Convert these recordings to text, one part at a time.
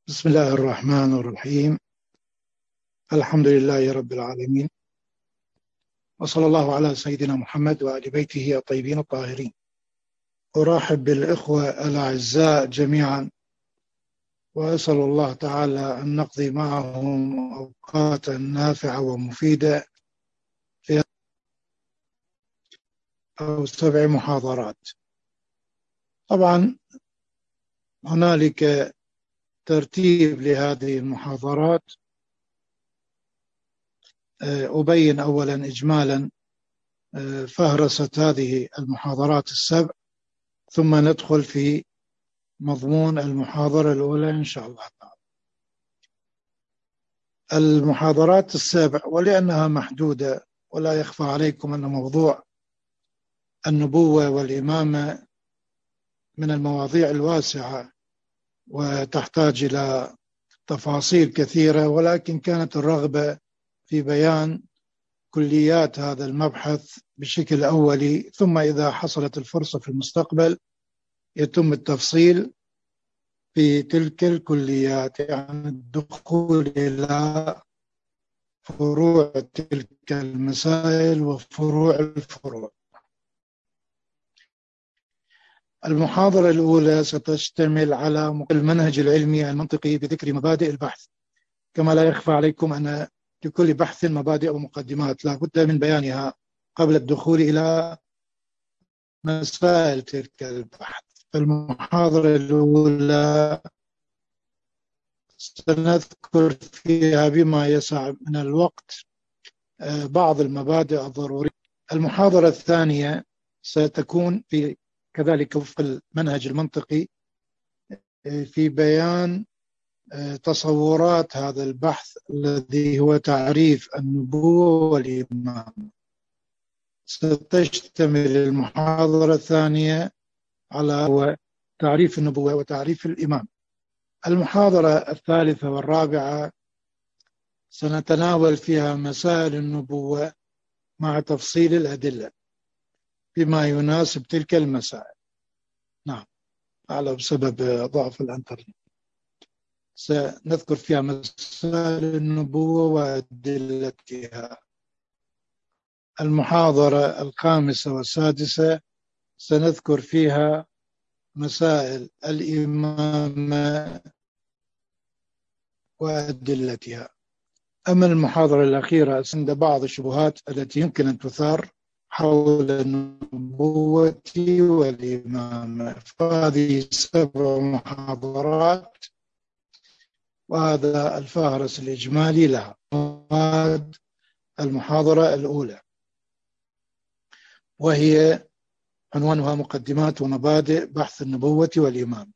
بسم الله الرحمن الرحيم. الحمد لله رب العالمين، وصلى الله على سيدنا محمد وآل بيته الطيبين الطاهرين. أرحب بالإخوة الأعزاء جميعا، وأسأل الله تعالى أن نقضي معهم أوقاتا نافعة ومفيدة في 7 محاضرات. طبعا هنالك ترتيب لهذه المحاضرات. أبين أولا إجمالا فهرسة هذه المحاضرات 7، ثم ندخل في مضمون المحاضرة الأولى إن شاء الله تعالى. المحاضرات 7، ولأنها محدودة ولا يخفى عليكم أن موضوع النبوة والإمامة من المواضيع الواسعة وتحتاج إلى تفاصيل كثيرة، ولكن كانت الرغبة في بيان كليات هذا المبحث بشكل أولي، ثم إذا حصلت الفرصة في المستقبل يتم التفصيل في تلك الكليات، يعني الدخول إلى فروع تلك المسائل وفروع الفروع. المحاضرة الأولى ستشتمل على المنهج العلمي المنطقي بذكر مبادئ البحث. كما لا يخفى عليكم أن لكل بحث مبادئ ومقدمات لا بد من بيانها قبل الدخول إلى مسائل تلك البحث. المحاضرة الأولى سنذكر فيها بما يسع من الوقت بعض المبادئ الضرورية. المحاضرة الثانية ستكون في كذلك وفق المنهج المنطقي في بيان تصورات هذا البحث الذي هو تعريف النبوة والإمامة. ستشتمل المحاضرة الثانية على تعريف النبوة وتعريف الإمام. المحاضرة الثالثة والرابعة سنتناول فيها مسائل النبوة مع تفصيل الأدلة بما يناسب تلك المسائل. نعم، على بسبب ضعف الإنترنت. سنذكر فيها مسائل النبوة وأدلتها. المحاضرة الخامسة والسادسة سنذكر فيها مسائل الإمامة وأدلتها. أما المحاضرة الأخيرة عند بعض الشبهات التي يمكن أن تثار حول النبوة والإمامة، فهذه 7 محاضرات، وهذا الفهرس الإجمالي لها. المحاضرة الأولى وهي عنوانها مقدمات ومبادئ بحث النبوة والإمامة.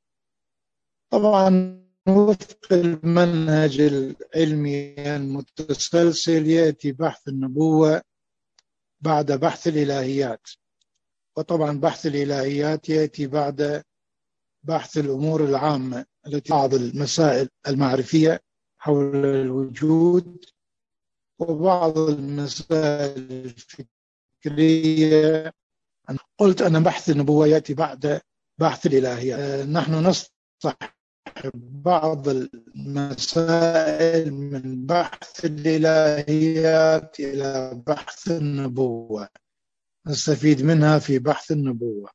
طبعا وفق المنهج العلمي المتسلسل يأتي بحث النبوة بعد بحث الإلهيات، وطبعا بحث الإلهيات يأتي بعد بحث الأمور العامة التي بعض المسائل المعرفية حول الوجود وبعض المسائل الفكرية. قلت أن بحث النبوة يأتي بعد بحث الإلهيات. نحن نصحب بعض المسائل من بحث الإلهيات إلى بحث النبوة، نستفيد منها في بحث النبوة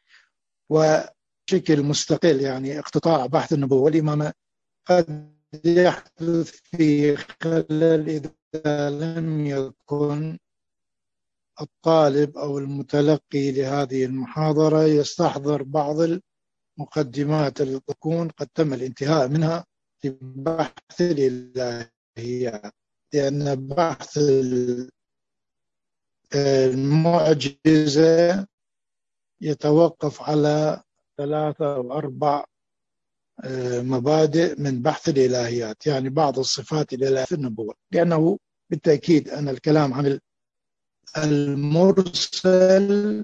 وشكل مستقل. يعني اقتطاع بحث النبوة والإمامة قد يحدث في خلل إذا لم يكن الطالب أو المتلقي لهذه المحاضرة يستحضر بعض المقدمات التي تكون قد تم الانتهاء منها في بحث الإلهيات، لأن بحث المعجزة يتوقف على 3 أو 4 مبادئ من بحث الإلهيات، يعني بعض الصفات الإلهية في النبوة، لأنه بالتأكيد أن الكلام عن المرسل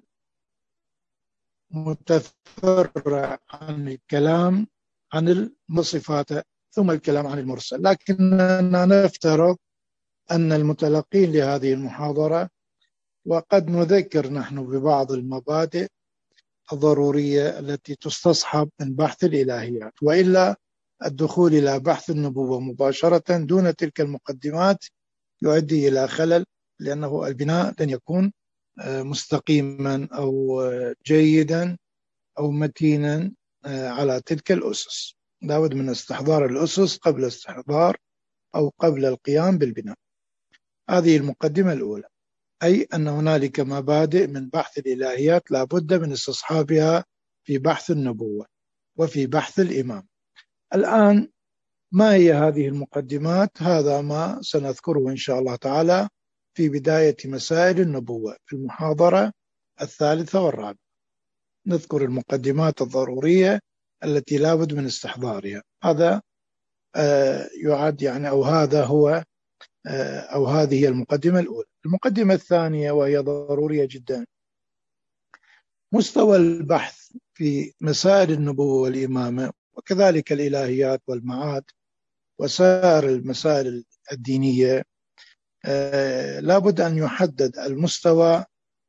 متفرع عن الكلام عن الصفات ثم الكلام عن المرسل. لكننا نفترض أن المتلقين لهذه المحاضرة، وقد نذكر نحن ببعض المبادئ الضرورية التي تستصحب من بحث الإلهيات، وإلا الدخول إلى بحث النبوة مباشرة دون تلك المقدمات يؤدي إلى خلل، لأنه البناء لن يكون مستقيما أو جيدا أو متينا على تلك الأسس. لابد من استحضار الأسس قبل استحضار أو قبل القيام بالبناء. هذه المقدمة الأولى، أي أن هنالك مبادئ من بحث الإلهيات لابد من استصحابها في بحث النبوة وفي بحث الإمام. الآن ما هي هذه المقدمات؟ هذا ما سنذكره إن شاء الله تعالى في بداية مسائل النبوة في المحاضرة الثالثة والرابعة. نذكر المقدمات الضرورية التي لابد من استحضارها. هذا يعد يعني أو هذا هو أو هذه هي المقدمة الأولى. المقدمة الثانية وهي ضرورية جدا، مستوى البحث في مسائل النبوة والإمامة وكذلك الإلهيات والمعاد وسائر المسائل الدينية. لابد أن يحدد المستوى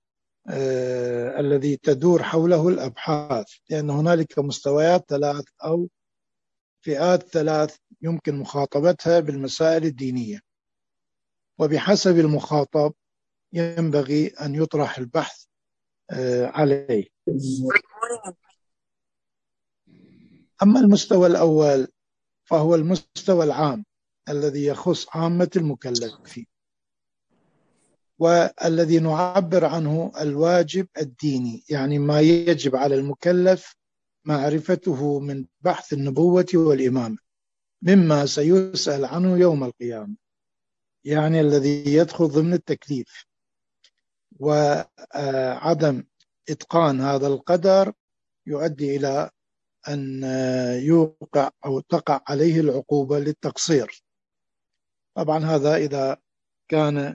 الذي تدور حوله الأبحاث، لأن هنالك مستويات ثلاث أو فئات ثلاث يمكن مخاطبتها بالمسائل الدينية، وبحسب المخاطب ينبغي أن يطرح البحث عليه. أما المستوى الأول فهو المستوى العام الذي يخص عامة المكلفين، والذي نعبر عنه الواجب الديني، يعني ما يجب على المكلف معرفته من بحث النبوة والإمامة مما سيسأل عنه يوم القيامة، يعني الذي يدخل ضمن التكليف. وعدم إتقان هذا القدر يؤدي إلى أن يوقع أو تقع عليه العقوبة للتقصير. طبعا هذا إذا كان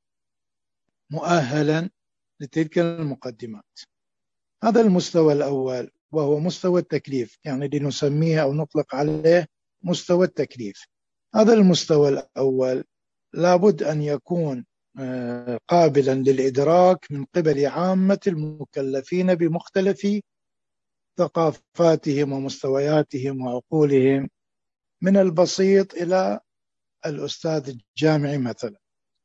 مؤهلا لتلك المقدمات. هذا المستوى الأول وهو مستوى التكليف، يعني لنسميه أو نطلق عليه مستوى التكليف. هذا المستوى الأول لابد أن يكون قابلا للإدراك من قبل عامة المكلفين بمختلف ثقافاتهم ومستوياتهم وعقولهم، من البسيط إلى الأستاذ الجامعي مثلا.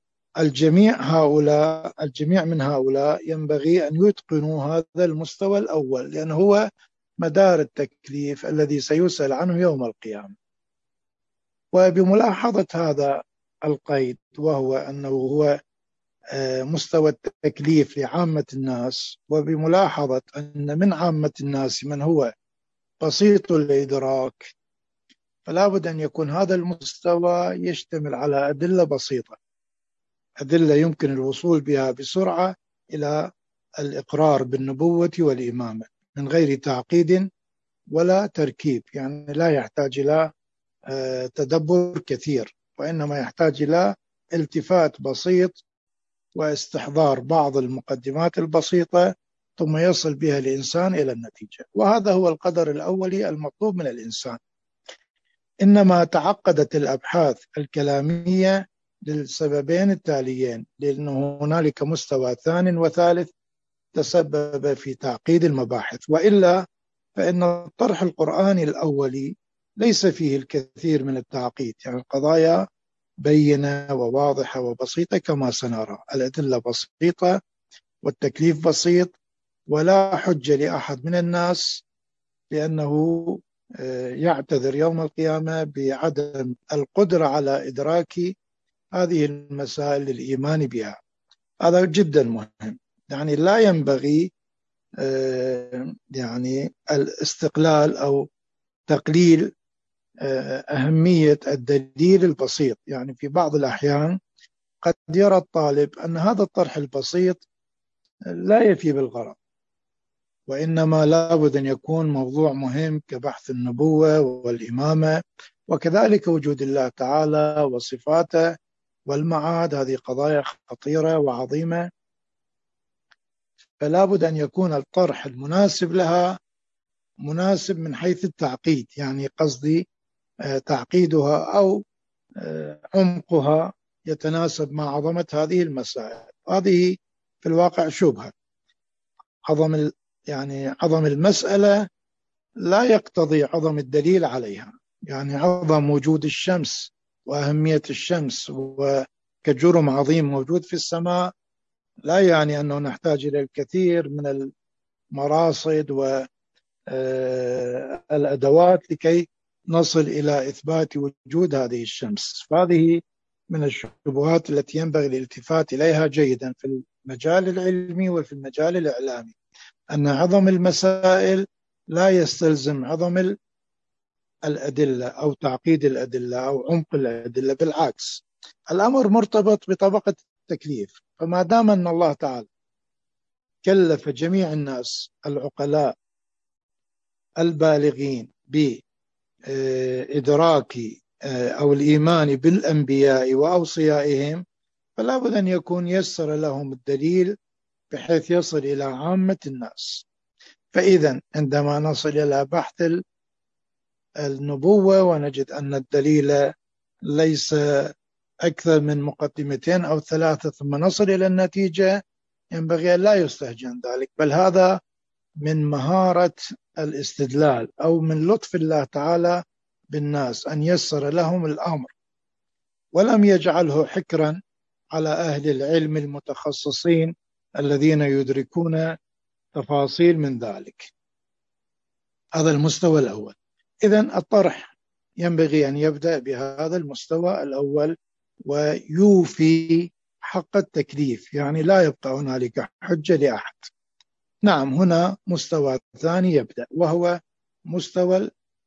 الجميع من هؤلاء ينبغي أن يتقنوا هذا المستوى الأول، لأنه هو مدار التكليف الذي سيسأل عنه يوم القيامة. وبملاحظة هذا القيد، وهو أنه هو مستوى التكليف لعامة الناس، وبملاحظة أن من عامة الناس من هو بسيط الإدراك، فلا بد أن يكون هذا المستوى يشتمل على أدلة بسيطة، أدلة يمكن الوصول بها بسرعة إلى الإقرار بالنبوة والإمامة من غير تعقيد ولا تركيب. يعني لا يحتاج إلى تدبر كثير، وإنما يحتاج إلى التفات بسيط واستحضار بعض المقدمات البسيطة ثم يصل بها الإنسان إلى النتيجة. وهذا هو القدر الأولي المطلوب من الإنسان. إنما تعقدت الأبحاث الكلامية للسببين التاليين، لأنه هنالك مستوى ثاني وثالث تسبب في تعقيد المباحث، وإلا فإن الطرح القرآني الأولي ليس فيه الكثير من التعقيد. يعني القضايا بينة وواضحة وبسيطة كما سنرى، الأدلة بسيطة والتكليف بسيط، ولا حجة لأحد من الناس لأنه يعتذر يوم القيامة بعدم القدرة على إدراك هذه المسائل للإيمان بها. هذا جدا مهم. يعني لا ينبغي يعني الاستقلال أو تقليل أهمية الدليل البسيط. يعني في بعض الأحيان قد يرى الطالب أن هذا الطرح البسيط لا يفي بالغرض، وإنما لابد أن يكون موضوع مهم كبحث النبوة والإمامة، وكذلك وجود الله تعالى وصفاته والمعاد. هذه قضايا خطيرة وعظيمة، فلا بد أن يكون الطرح المناسب لها مناسب من حيث التعقيد، يعني قصدي تعقيدها أو عمقها يتناسب مع عظمة هذه المسائل. هذه في الواقع شبهة. عظم المسألة لا يقتضي عظم الدليل عليها، يعني عظم وجود الشمس وأهمية الشمس وكجرم عظيم موجود في السماء لا يعني أنه نحتاج إلى الكثير من المراصد والأدوات لكي نصل إلى إثبات وجود هذه الشمس. فهذه من الشبهات التي ينبغي الالتفات إليها جيدا في المجال العلمي وفي المجال الإعلامي، أن عظم المسائل لا يستلزم عظم الأدلة أو تعقيد الأدلة أو عمق الأدلة، بالعكس الأمر مرتبط بطبقة التكليف. فما دام أن الله تعالى كلف جميع الناس العقلاء البالغين بإدراك أو الإيمان بالأنبياء وأوصيائهم، فلا بد أن يكون يسر لهم الدليل بحيث يصل إلى عامة الناس. فإذا عندما نصل إلى بحث النبوة ونجد أن الدليل ليس أكثر من مقدمتين أو ثلاثة ثم نصل إلى النتيجة، ينبغي أن لا يستهجن ذلك، بل هذا من مهارة الاستدلال أو من لطف الله تعالى بالناس أن يسر لهم الأمر ولم يجعله حكرا على أهل العلم المتخصصين الذين يدركون تفاصيل من ذلك. هذا المستوى الأول. إذن الطرح ينبغي أن يبدأ بهذا المستوى الأول ويوفي حق التكليف، يعني لا يبقى هنالك حجة لأحد. نعم، هنا مستوى ثاني يبدأ وهو مستوى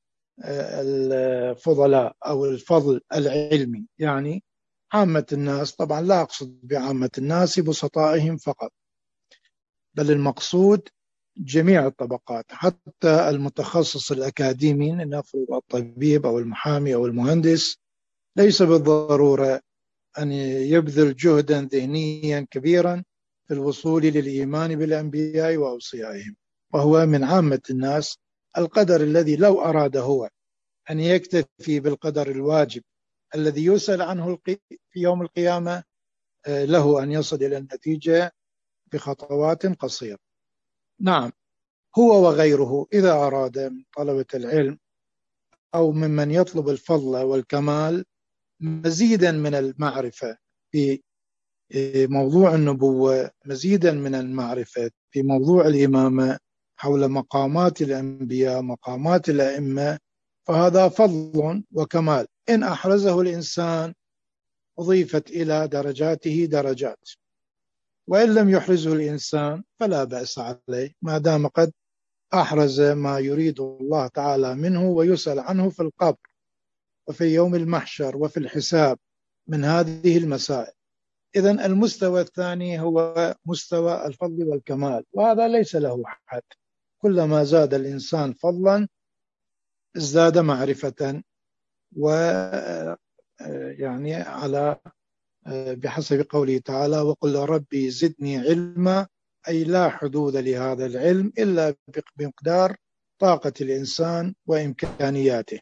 الفضلاء أو الفضل العلمي، يعني عامة الناس. طبعا لا أقصد بعامة الناس بسطائهم فقط، بل المقصود جميع الطبقات، حتى المتخصص الأكاديمي نفرض الطبيب أو المحامي أو المهندس ليس بالضرورة أن يبذل جهدا ذهنيا كبيرا في الوصول للإيمان بالأنبياء وأوصيائهم، وهو من عامة الناس. القدر الذي لو أراد هو أن يكتفي بالقدر الواجب الذي يسأل عنه في يوم القيامة، له أن يصل إلى النتيجة بخطوات قصيرة. نعم، هو وغيره إذا أراد من طلبة العلم أو ممن يطلب الفضل والكمال مزيدا من المعرفة في موضوع النبوة، مزيدا من المعرفة في موضوع الإمامة حول مقامات الأنبياء مقامات الأئمة، فهذا فضل وكمال. إن أحرزه الإنسان أضيفت إلى درجاته درجات، وإن لم يحرزه الإنسان فلا بأس عليه ما دام قد أحرز ما يريد الله تعالى منه ويسأل عنه في القبر وفي يوم المحشر وفي الحساب من هذه المسائل. إذن المستوى الثاني هو مستوى الفضل والكمال، وهذا ليس له حد. كلما زاد الإنسان فضلا ازداد معرفة، ويعني على بحسب قوله تعالى وقل ربي زدني علما، أي لا حدود لهذا العلم إلا بمقدار طاقة الإنسان وإمكانياته.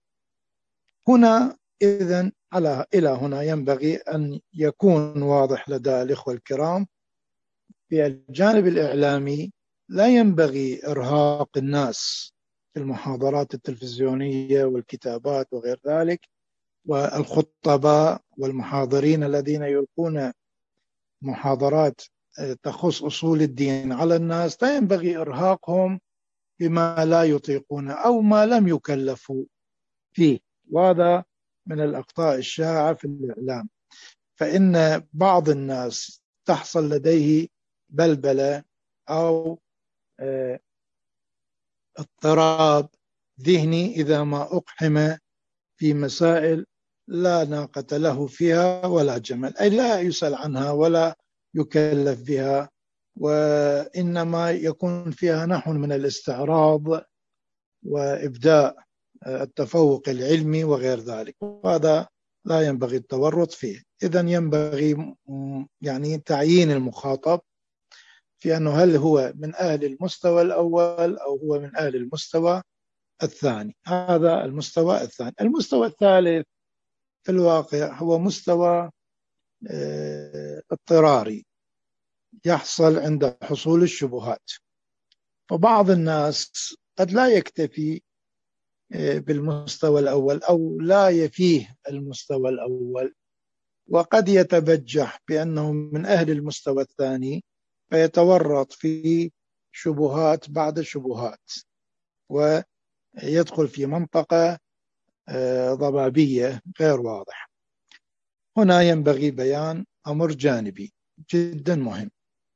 هنا إذن إلى هنا ينبغي أن يكون واضح لدى الإخوة الكرام في الجانب الإعلامي لا ينبغي إرهاق الناس في المحاضرات التلفزيونية والكتابات وغير ذلك، والخطباء والمحاضرين الذين يلقون محاضرات تخص أصول الدين على الناس لا ينبغي إرهاقهم بما لا يطيقون أو ما لم يكلفوا فيه، وهذا من الأخطاء الشائعة في الإعلام. فإن بعض الناس تحصل لديه بلبلة أو اضطراب ذهني إذا ما أقحم في مسائل لا ناقة له فيها ولا جمل، أي لا يسأل عنها ولا يكلف بها، وإنما يكون فيها نحو من الاستعراض وإبداء التفوق العلمي وغير ذلك، وهذا لا ينبغي التورط فيه. إذن ينبغي يعني تعيين المخاطب في أنه هل هو من أهل المستوى الأول أو هو من أهل المستوى الثاني. هذا المستوى الثاني. المستوى الثالث في الواقع هو مستوى اضطراري يحصل عند حصول الشبهات. فبعض الناس قد لا يكتفي بالمستوى الأول أو لا يفيه المستوى الأول، وقد يتبجح بأنه من أهل المستوى الثاني فيتورط في شبهات بعد شبهات ويدخل في منطقة ضبابية غير واضحة. هنا ينبغي بيان أمر جانبي جدا مهم،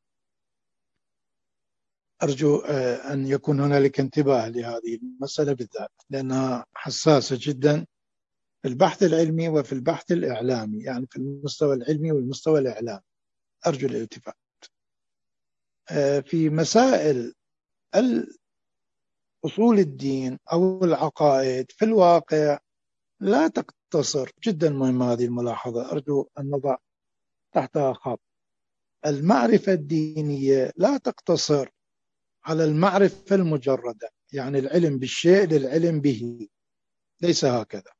أرجو أن يكون هنالك انتباه لهذه المسألة بالذات لأنها حساسة جدا في البحث العلمي وفي البحث الإعلامي، يعني في المستوى العلمي والمستوى الإعلامي. أرجو الالتفات في مسائل أصول الدين أو العقائد في الواقع لا تقتصر. جدا مهمة هذه الملاحظة، أرجو أن نضع تحتها خط. المعرفة الدينية لا تقتصر على المعرفة المجردة، يعني العلم بالشيء للعلم به، ليس هكذا،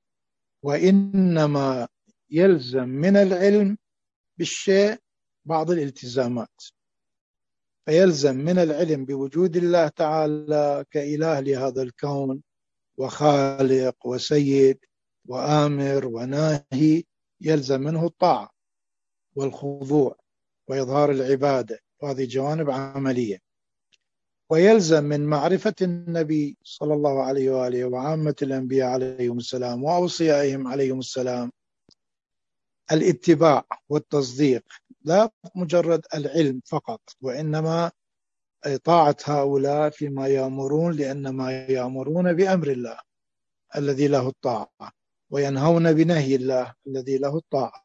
وإنما يلزم من العلم بالشيء بعض الالتزامات. فيلزم من العلم بوجود الله تعالى كإله لهذا الكون وخالق وسيد وآمر وناهي، يلزم منه الطاعة والخضوع وإظهار العبادة، وهذه جوانب عملية. ويلزم من معرفة النبي صلى الله عليه وآله وعامة الأنبياء عليهم السلام وأوصيائهم عليهم السلام الاتباع والتصديق، لا مجرد العلم فقط، وإنما طاعة هؤلاء فيما يأمرون، لأنما يأمرون بأمر الله الذي له الطاعة وينهون بنهي الله الذي له الطاعة.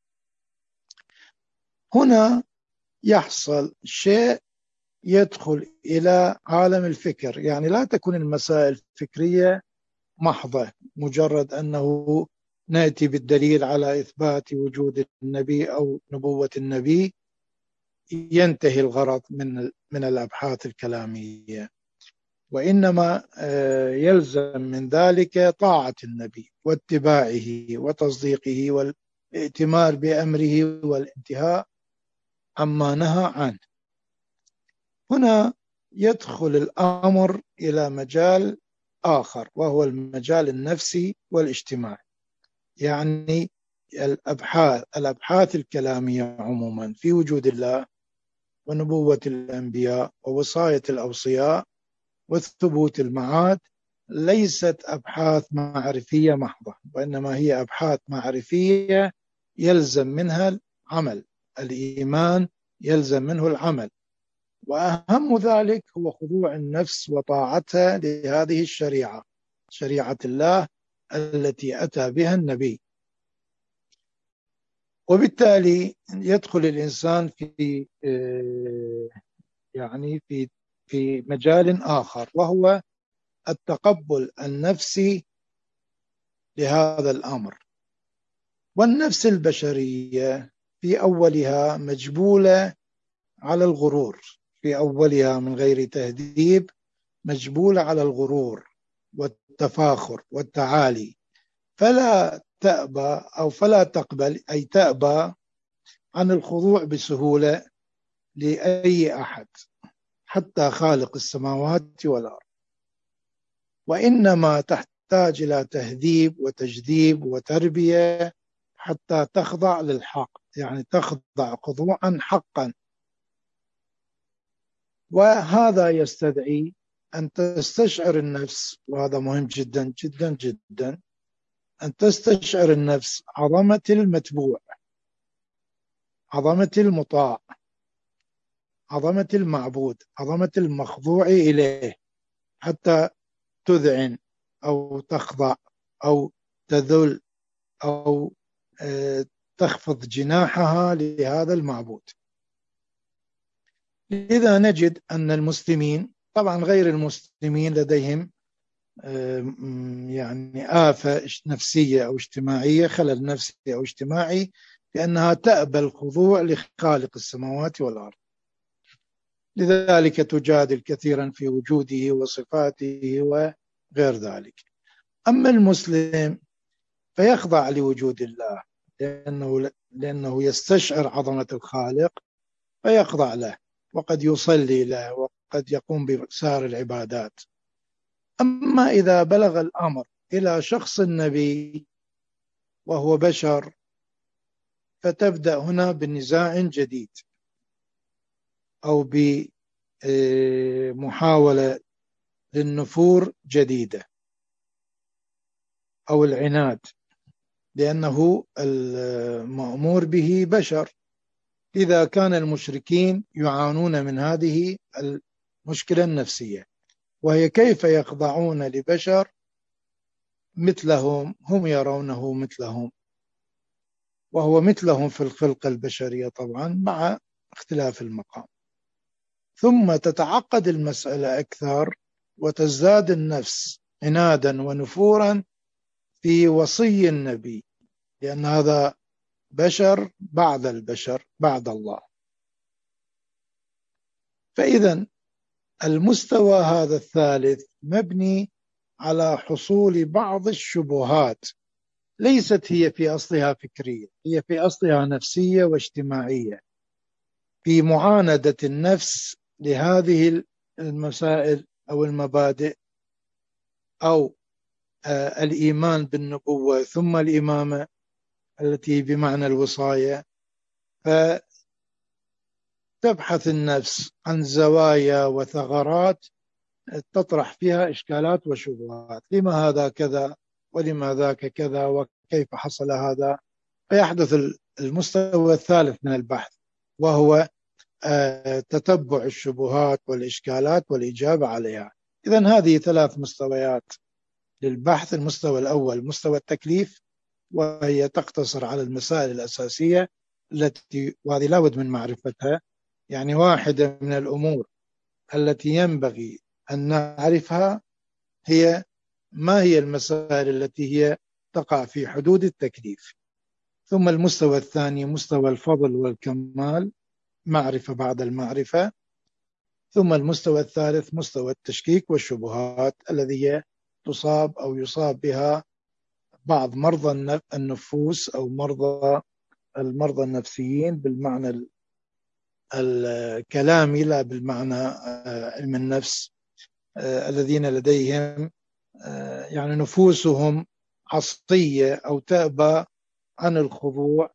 هنا يحصل شيء يدخل إلى عالم الفكر، يعني لا تكون المسائل فكرية محضة، مجرد أنه نأتي بالدليل على إثبات وجود النبي أو نبوة النبي ينتهي الغرض من الأبحاث الكلامية، وإنما يلزم من ذلك طاعة النبي واتباعه وتصديقه والائتمار بأمره والانتهاء عما نهى عنه. هنا يدخل الأمر إلى مجال آخر وهو المجال النفسي والاجتماعي، يعني الأبحاث الكلامية عموما في وجود الله ونبوة الأنبياء ووصاية الأوصياء وثبوت المعاد ليست أبحاث معرفية محضة، وإنما هي أبحاث معرفية يلزم منها العمل. الإيمان يلزم منه العمل، وأهم ذلك هو خضوع النفس وطاعتها لهذه الشريعة، شريعة الله التي أتى بها النبي. وبالتالي يدخل الإنسان في يعني في مجال آخر وهو التقبل النفسي لهذا الأمر. والنفس البشرية في أولها مجبولة على الغرور، في أولها من غير تهذيب مجبولة على الغرور والتفاخر والتعالي، فلا تأبى أو فلا تقبل، أي تأبى عن الخضوع بسهولة لأي أحد حتى خالق السماوات والأرض، وإنما تحتاج إلى تهذيب وتجذيب وتربية حتى تخضع للحق، يعني تخضع خضوعا حقا. وهذا يستدعي أن تستشعر النفس، وهذا مهم جدا جدا جدا، أن تستشعر النفس عظمة المتبوع، عظمة المطاع، عظمة المعبود، عظمة المخضوع إليه، حتى تذعن أو تخضع أو تذل أو تخفض جناحها لهذا المعبود. لذا نجد أن المسلمين، طبعا غير المسلمين لديهم يعني آفة نفسية أو اجتماعية، خلل نفسي أو اجتماعي، لأنها تأبى الخضوع لخالق السماوات والأرض، لذلك تجادل كثيرا في وجوده وصفاته وغير ذلك. أما المسلم فيخضع لوجود الله لأنه يستشعر عظمة الخالق فيخضع له، وقد يصلي له، وقد يقوم بسائر العبادات. أما إذا بلغ الأمر إلى شخص النبي وهو بشر، فتبدأ هنا بالنزاع جديد أو بمحاولة للنفور جديدة أو العناد، لأنه المأمور به بشر. إذا كان المشركين يعانون من هذه المشكلة النفسية، وهي كيف يخضعون لبشر مثلهم، هم يرونه مثلهم وهو مثلهم في الخلقة البشرية طبعا مع اختلاف المقام. ثم تتعقد المسألة أكثر وتزداد النفس عنادا ونفورا في وصي النبي، لأن هذا بشر بعد البشر بعد الله. فإذا المستوى هذا الثالث مبني على حصول بعض الشبهات، ليست هي في أصلها فكرية، هي في أصلها نفسية واجتماعية، في معاندة النفس لهذه المسائل أو المبادئ أو الإيمان بالنبوة ثم الإمامة التي بمعنى الوصاية. فتبحث النفس عن زوايا وثغرات تطرح فيها إشكالات وشبهات، لما هذا كذا ولما ذاك كذا وكيف حصل هذا. فيحدث المستوى الثالث من البحث، وهو تتبع الشبهات والإشكالات والإجابة عليها. إذن هذه ثلاث مستويات للبحث. المستوى الأول مستوى التكليف، وهي تقتصر على المسائل الأساسية التي وهذه لا بد من معرفتها. يعني واحدة من الأمور التي ينبغي أن نعرفها هي ما هي المسائل التي هي تقع في حدود التكليف. ثم المستوى الثاني مستوى الفضل والكمال، معرفة بعد المعرفة. ثم المستوى الثالث مستوى التشكيك والشبهات الذي هي تصاب أو يصاب بها بعض مرضى النفوس أو المرضى النفسيين بالمعنى الكلامي لا بالمعنى علم النفس، الذين لديهم يعني نفوسهم عصية أو تأبى عن الخضوع،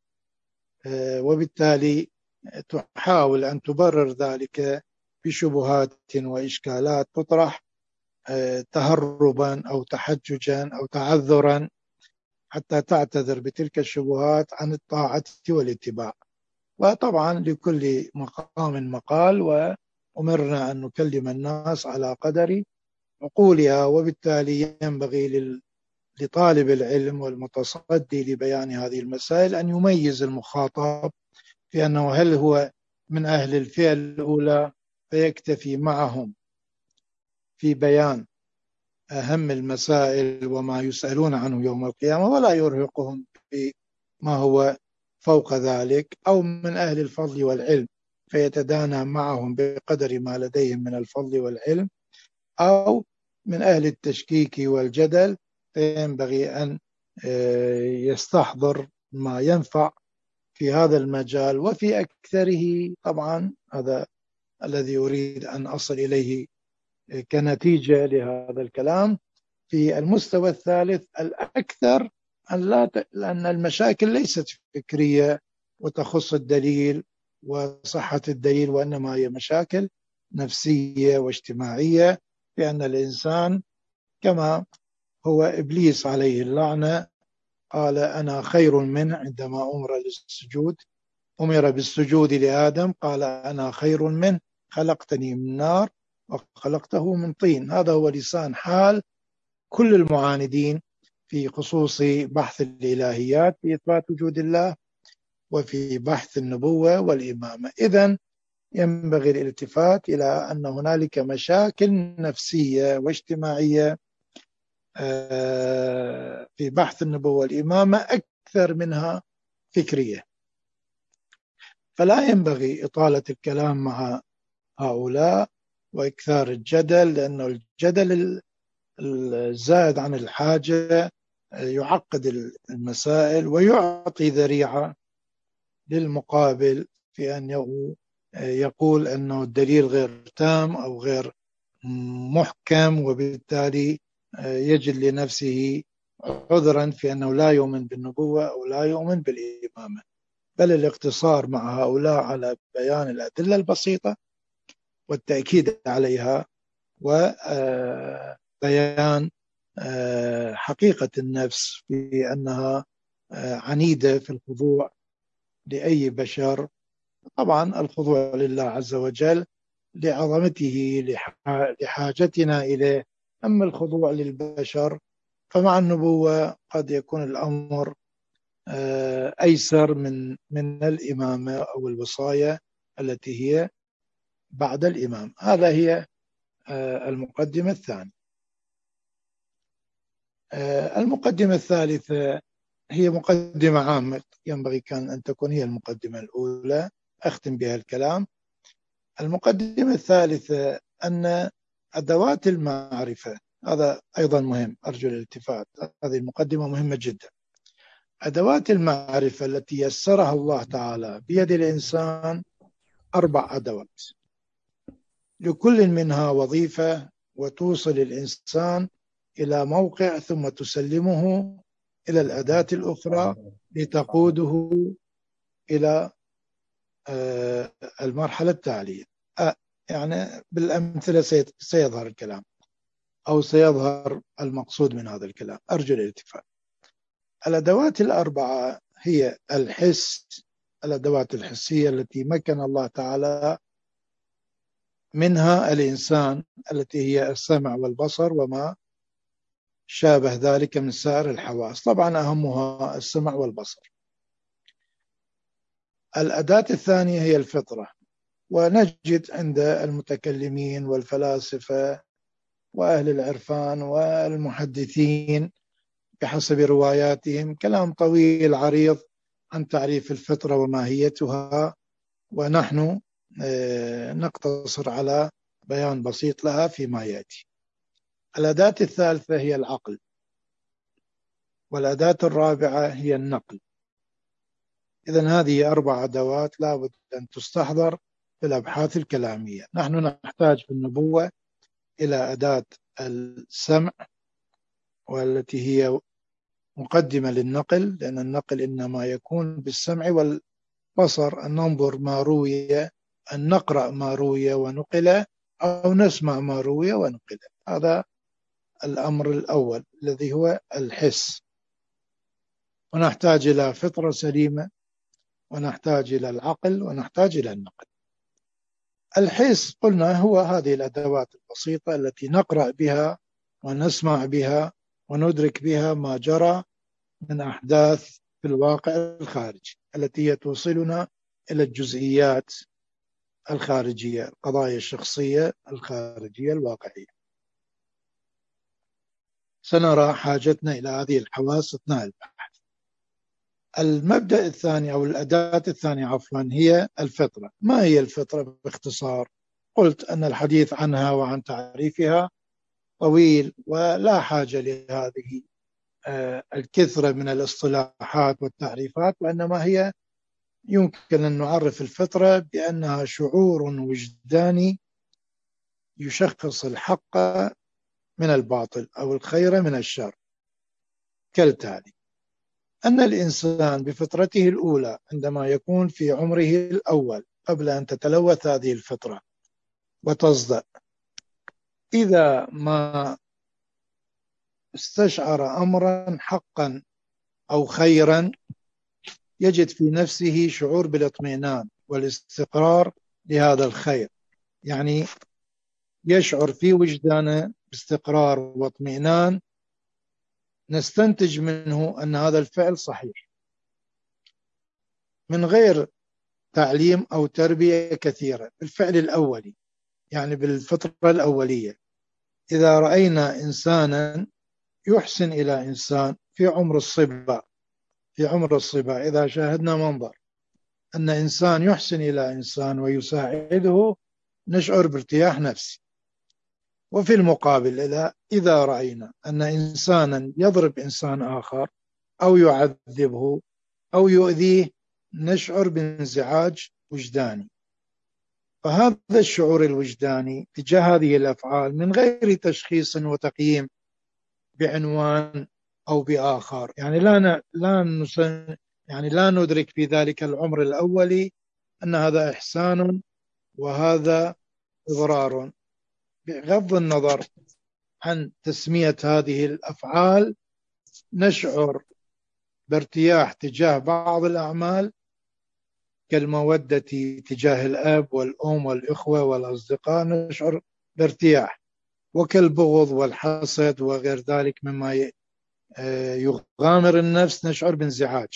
وبالتالي تحاول أن تبرر ذلك بشبهات وإشكالات تطرح تهربا أو تحججا أو تعذرا، حتى تعتذر بتلك الشبهات عن الطاعة والاتباع. وطبعا لكل مقام مقال، وأمرنا أن نكلم الناس على قدر عقولها، وبالتالي ينبغي لطالب العلم والمتصدي لبيان هذه المسائل أن يميز المخاطب في أنه هل هو من أهل الفئة الأولى فيكتفي معهم في بيان أهم المسائل وما يسألون عنه يوم القيامة ولا يرهقهم بما هو فوق ذلك، أو من أهل الفضل والعلم فيتدانى معهم بقدر ما لديهم من الفضل والعلم، أو من أهل التشكيك والجدل فينبغي أن يستحضر ما ينفع في هذا المجال. وفي أكثره طبعا هذا الذي أريد أن أصل إليه كنتيجة لهذا الكلام، في المستوى الثالث الأكثر لأن المشاكل ليست فكرية وتخص الدليل وصحة الدليل، وإنما هي مشاكل نفسية واجتماعية، لأن الإنسان كما هو إبليس عليه اللعنة قال أنا خير منه عندما أمر بالسجود لآدم، قال أنا خير منه خلقتني من نار وخلقته من طين. هذا هو لسان حال كل المعاندين في خصوص بحث الإلهيات في إثبات وجود الله وفي بحث النبوة والإمامة. إذن ينبغي الالتفات إلى أن هنالك مشاكل نفسية واجتماعية في بحث النبوة والإمامة أكثر منها فكرية. فلا ينبغي إطالة الكلام مع هؤلاء وإكثار الجدل، لأنه الجدل الزائد عن الحاجة يعقد المسائل ويعطي ذريعة للمقابل في أن يقول أنه الدليل غير تام أو غير محكم، وبالتالي يجد لنفسه عذرا في أنه لا يؤمن بالنبوة أو لا يؤمن بالإمامة. بل الاقتصار مع هؤلاء على بيان الأدلة البسيطة والتأكيد عليها، وبيان حقيقة النفس في أنها عنيدة في الخضوع لأي بشر. طبعا الخضوع لله عز وجل لعظمته لحاجتنا إليه. أما الخضوع للبشر فمع النبوة قد يكون الأمر أيسر من الإمامة أو الوصاية التي هي بعد الإمام. هذا هي المقدمة الثانية. المقدمة الثالثة هي مقدمة عامة، ينبغي كان أن تكون هي المقدمة الأولى، أختم بها الكلام. المقدمة الثالثة أن أدوات المعرفة، هذا أيضا مهم، أرجو الالتفات، هذه المقدمة مهمة جدا. أدوات المعرفة التي يسرها الله تعالى بيد الإنسان 4 أدوات، لكل منها وظيفة، وتوصل الإنسان إلى موقع ثم تسلمه إلى الأداة الأخرى لتقوده إلى المرحلة التالية. يعني بالأمثلة سيظهر الكلام أو سيظهر المقصود من هذا الكلام، أرجو الالتفات. الأدوات 4 هي الحس، الأدوات الحسية التي مكن الله تعالى منها الإنسان، التي هي السمع والبصر وما شابه ذلك من سائر الحواس، طبعا أهمها السمع والبصر. الأداة الثانية هي الفطرة، ونجد عند المتكلمين والفلاسفة وأهل العرفان والمحدثين بحسب رواياتهم كلام طويل عريض عن تعريف الفطرة وماهيتها، ونحن نقتصر على بيان بسيط لها فيما يأتي. الأداة الثالثة هي العقل، والأداة الرابعة هي النقل. إذن هذه 4 أدوات لا بد أن تستحضر في الأبحاث الكلامية. نحن نحتاج في النبوة إلى أداة السمع، والتي هي مقدمة للنقل، لأن النقل إنما يكون بالسمع والبصر، أن ننظر ما روي، أن نقرأ ما روي ونقل، أو نسمع ما روي ونقل. هذا الأمر الأول الذي هو الحس. ونحتاج إلى فطرة سليمة، ونحتاج إلى العقل، ونحتاج إلى النقل. الحس قلنا هو هذه الأدوات البسيطة التي نقرأ بها ونسمع بها وندرك بها ما جرى من أحداث في الواقع الخارجي، التي هي توصلنا إلى الجزئيات الخارجية، القضايا الشخصية الخارجية الواقعية. سنرى حاجتنا إلى هذه الحواس أثناء البحث. المبدأ الثاني أو الأداة الثانية عفوا هي الفطرة. ما هي الفطرة باختصار؟ قلت أن الحديث عنها وعن تعريفها طويل، ولا حاجة لهذه الكثرة من الاصطلاحات والتعريفات، وإنما هي يمكن أن نعرف الفطرة بأنها شعور وجداني يشخص الحق من الباطل أو الخير من الشر، كالتالي: أن الإنسان بفطرته الأولى عندما يكون في عمره الأول قبل أن تتلوث هذه الفطرة وتصدأ، إذا ما استشعر أمرا حقا أو خيرا يجد في نفسه شعور بالاطمئنان والاستقرار لهذا الخير، يعني يشعر في وجدانه باستقرار واطمئنان، نستنتج منه أن هذا الفعل صحيح من غير تعليم أو تربية كثيرة. بالفعل الأولي، يعني بالفطرة الأولية، إذا رأينا إنسانا يحسن إلى إنسان في عمر الصبا، إذا شاهدنا منظر أن إنسان يحسن إلى إنسان ويساعده نشعر بارتياح نفسي. وفي المقابل إذا رأينا أن إنسانا يضرب إنسان آخر أو يعذبه أو يؤذيه نشعر بانزعاج وجداني. فهذا الشعور الوجداني تجاه هذه الأفعال من غير تشخيص وتقييم بعنوان أو بآخر، يعني لا ندرك في ذلك العمر الأولي أن هذا إحسان وهذا إضرار، بغض النظر عن تسمية هذه الأفعال نشعر بارتياح تجاه بعض الأعمال كالمودة تجاه الأب والأم والإخوة والأصدقاء، نشعر بارتياح، وكالبغض والحسد وغير ذلك مما يغامر النفس نشعر بانزعاج.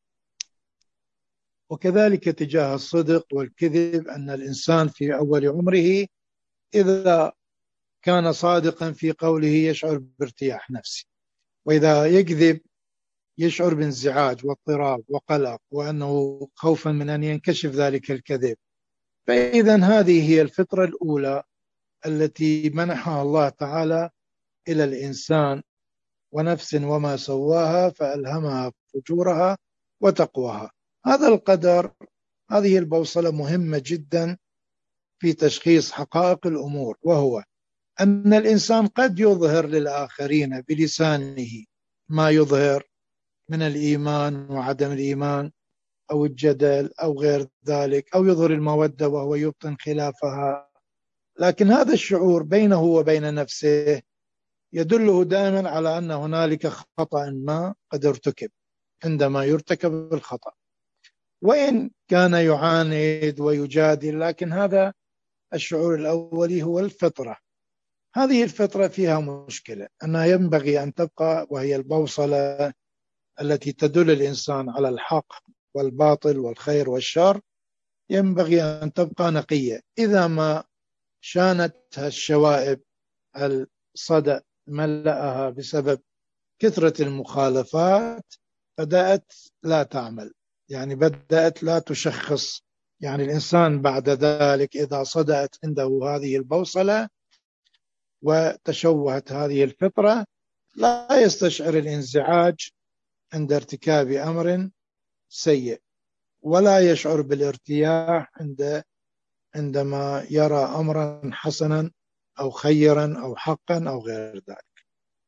وكذلك تجاه الصدق والكذب، أن الإنسان في أول عمره إذا كان صادقا في قوله يشعر بارتياح نفسي، وإذا يكذب يشعر بانزعاج واضطراب وقلق، وأنه خوفا من أن ينكشف ذلك الكذب. فإذا هذه هي الفطرة الأولى التي منحها الله تعالى إلى الإنسان، ونفس وما سواها فألهمها فجورها وتقواها. هذا القدر، هذه البوصلة مهمة جدا في تشخيص حقائق الأمور، وهو أن الإنسان قد يظهر للآخرين بلسانه ما يظهر من الإيمان وعدم الإيمان أو الجدل أو غير ذلك، أو يظهر المودة وهو يبطن خلافها، لكن هذا الشعور بينه وبين نفسه يدله دائما على أن هنالك خطأ ما قد ارتكب عندما يرتكب الخطأ، وإن كان يعاند ويجادل، لكن هذا الشعور الأولي هو الفطرة. هذه الفطرة فيها مشكلة، أنها ينبغي أن تبقى، وهي البوصلة التي تدل الإنسان على الحق والباطل والخير والشر، ينبغي أن تبقى نقية. إذا ما شانتها الشوائب، الصدأ ملأها بسبب كثرة المخالفات، بدأت لا تعمل، يعني بدأت لا تشخص. يعني الإنسان بعد ذلك إذا صدأت عنده هذه البوصلة وتشوهت هذه الفطرة، لا يستشعر الانزعاج عند ارتكاب أمر سيء، ولا يشعر بالارتياح عندما يرى أمرا حسنا أو خيرا أو حقا أو غير ذلك.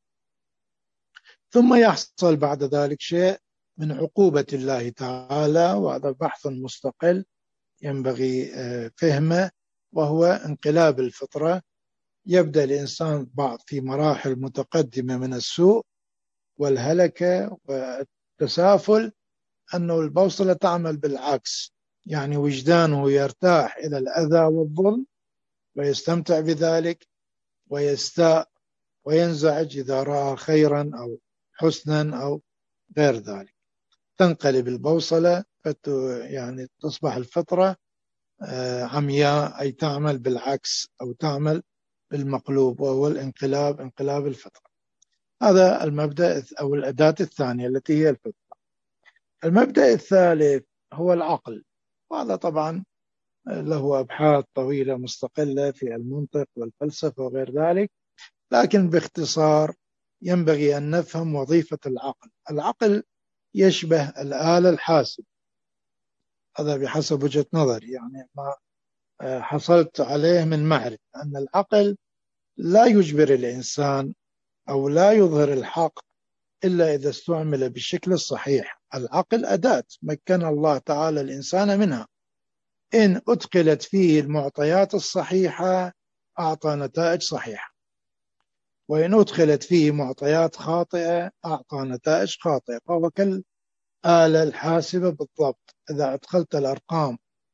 ثم يحصل بعد ذلك شيء من عقوبة الله تعالى، وهذا بحث مستقل ينبغي فهمه، وهو انقلاب الفطرة. يبدأ الإنسان بعض في مراحل متقدمة من السوء والهلكة والتسافل، أنه البوصلة تعمل بالعكس، يعني وجدانه يرتاح إلى الأذى والظلم ويستمتع بذلك، ويستاء وينزعج إذا رأى خيرا أو حسنا أو غير ذلك. تنقلب البوصلة، يعني تصبح الفطرة عمياء، أي تعمل بالعكس أو تعمل بالمقلوب، وهو الانقلاب، انقلاب الفطرة. هذا المبدأ أو الأداة الثانية التي هي الفطرة. المبدأ الثالث هو العقل، وهذا طبعا له أبحاث طويلة مستقلة في المنطق والفلسفة وغير ذلك، لكن باختصار ينبغي أن نفهم وظيفة العقل. العقل يشبه الآلة الحاسب، هذا بحسب وجهة نظري، يعني ما حصلت عليه من معرفة أن العقل لا يجبر الإنسان أو لا يظهر الحق إلا إذا استعمل بالشكل الصحيح. العقل أداة مكن الله تعالى الإنسان منها، إن أدخلت فيه المعطيات الصحيحة أعطى نتائج صحيحة، وإن أدخلت فيه معطيات خاطئة أعطى نتائج خاطئة. فهو كالآلة الحاسبة بالضبط، إذا أدخلت الأرقام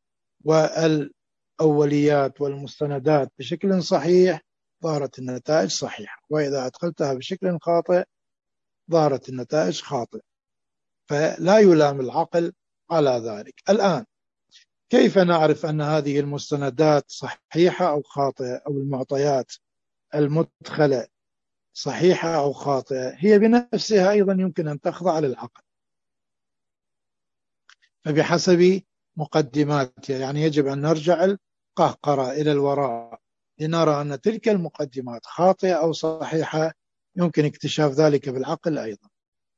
والأوليات والمستندات بشكل صحيح ظهرت النتائج صحيحة، وإذا أدخلتها بشكل خاطئ ظهرت النتائج خاطئة. فلا يلام العقل على ذلك. الآن كيف نعرف أن هذه المستندات صحيحة أو خاطئة، أو المعطيات المدخلة صحيحة أو خاطئة؟ هي بنفسها أيضا يمكن أن تخضع للعقل، فبحسب مقدماتها، يعني يجب أن نرجع القهقرة إلى الوراء لنرى أن تلك المقدمات خاطئة أو صحيحة. يمكن اكتشاف ذلك بالعقل أيضا،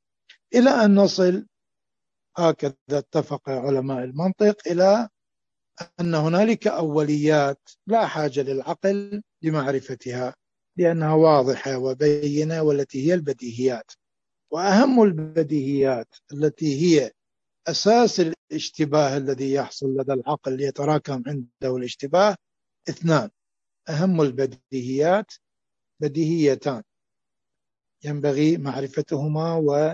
إلى أن نصل، هكذا اتفق علماء المنطق، إلى أن هنالك أوليات لا حاجة للعقل لمعرفتها لأنها واضحة وبينة، والتي هي البديهيات. وأهم البديهيات التي هي أساس الاشتباه الذي يحصل لدى العقل ليتراكم عنده الاشتباه اثنان. أهم البديهيات بديهيتان ينبغي معرفتهما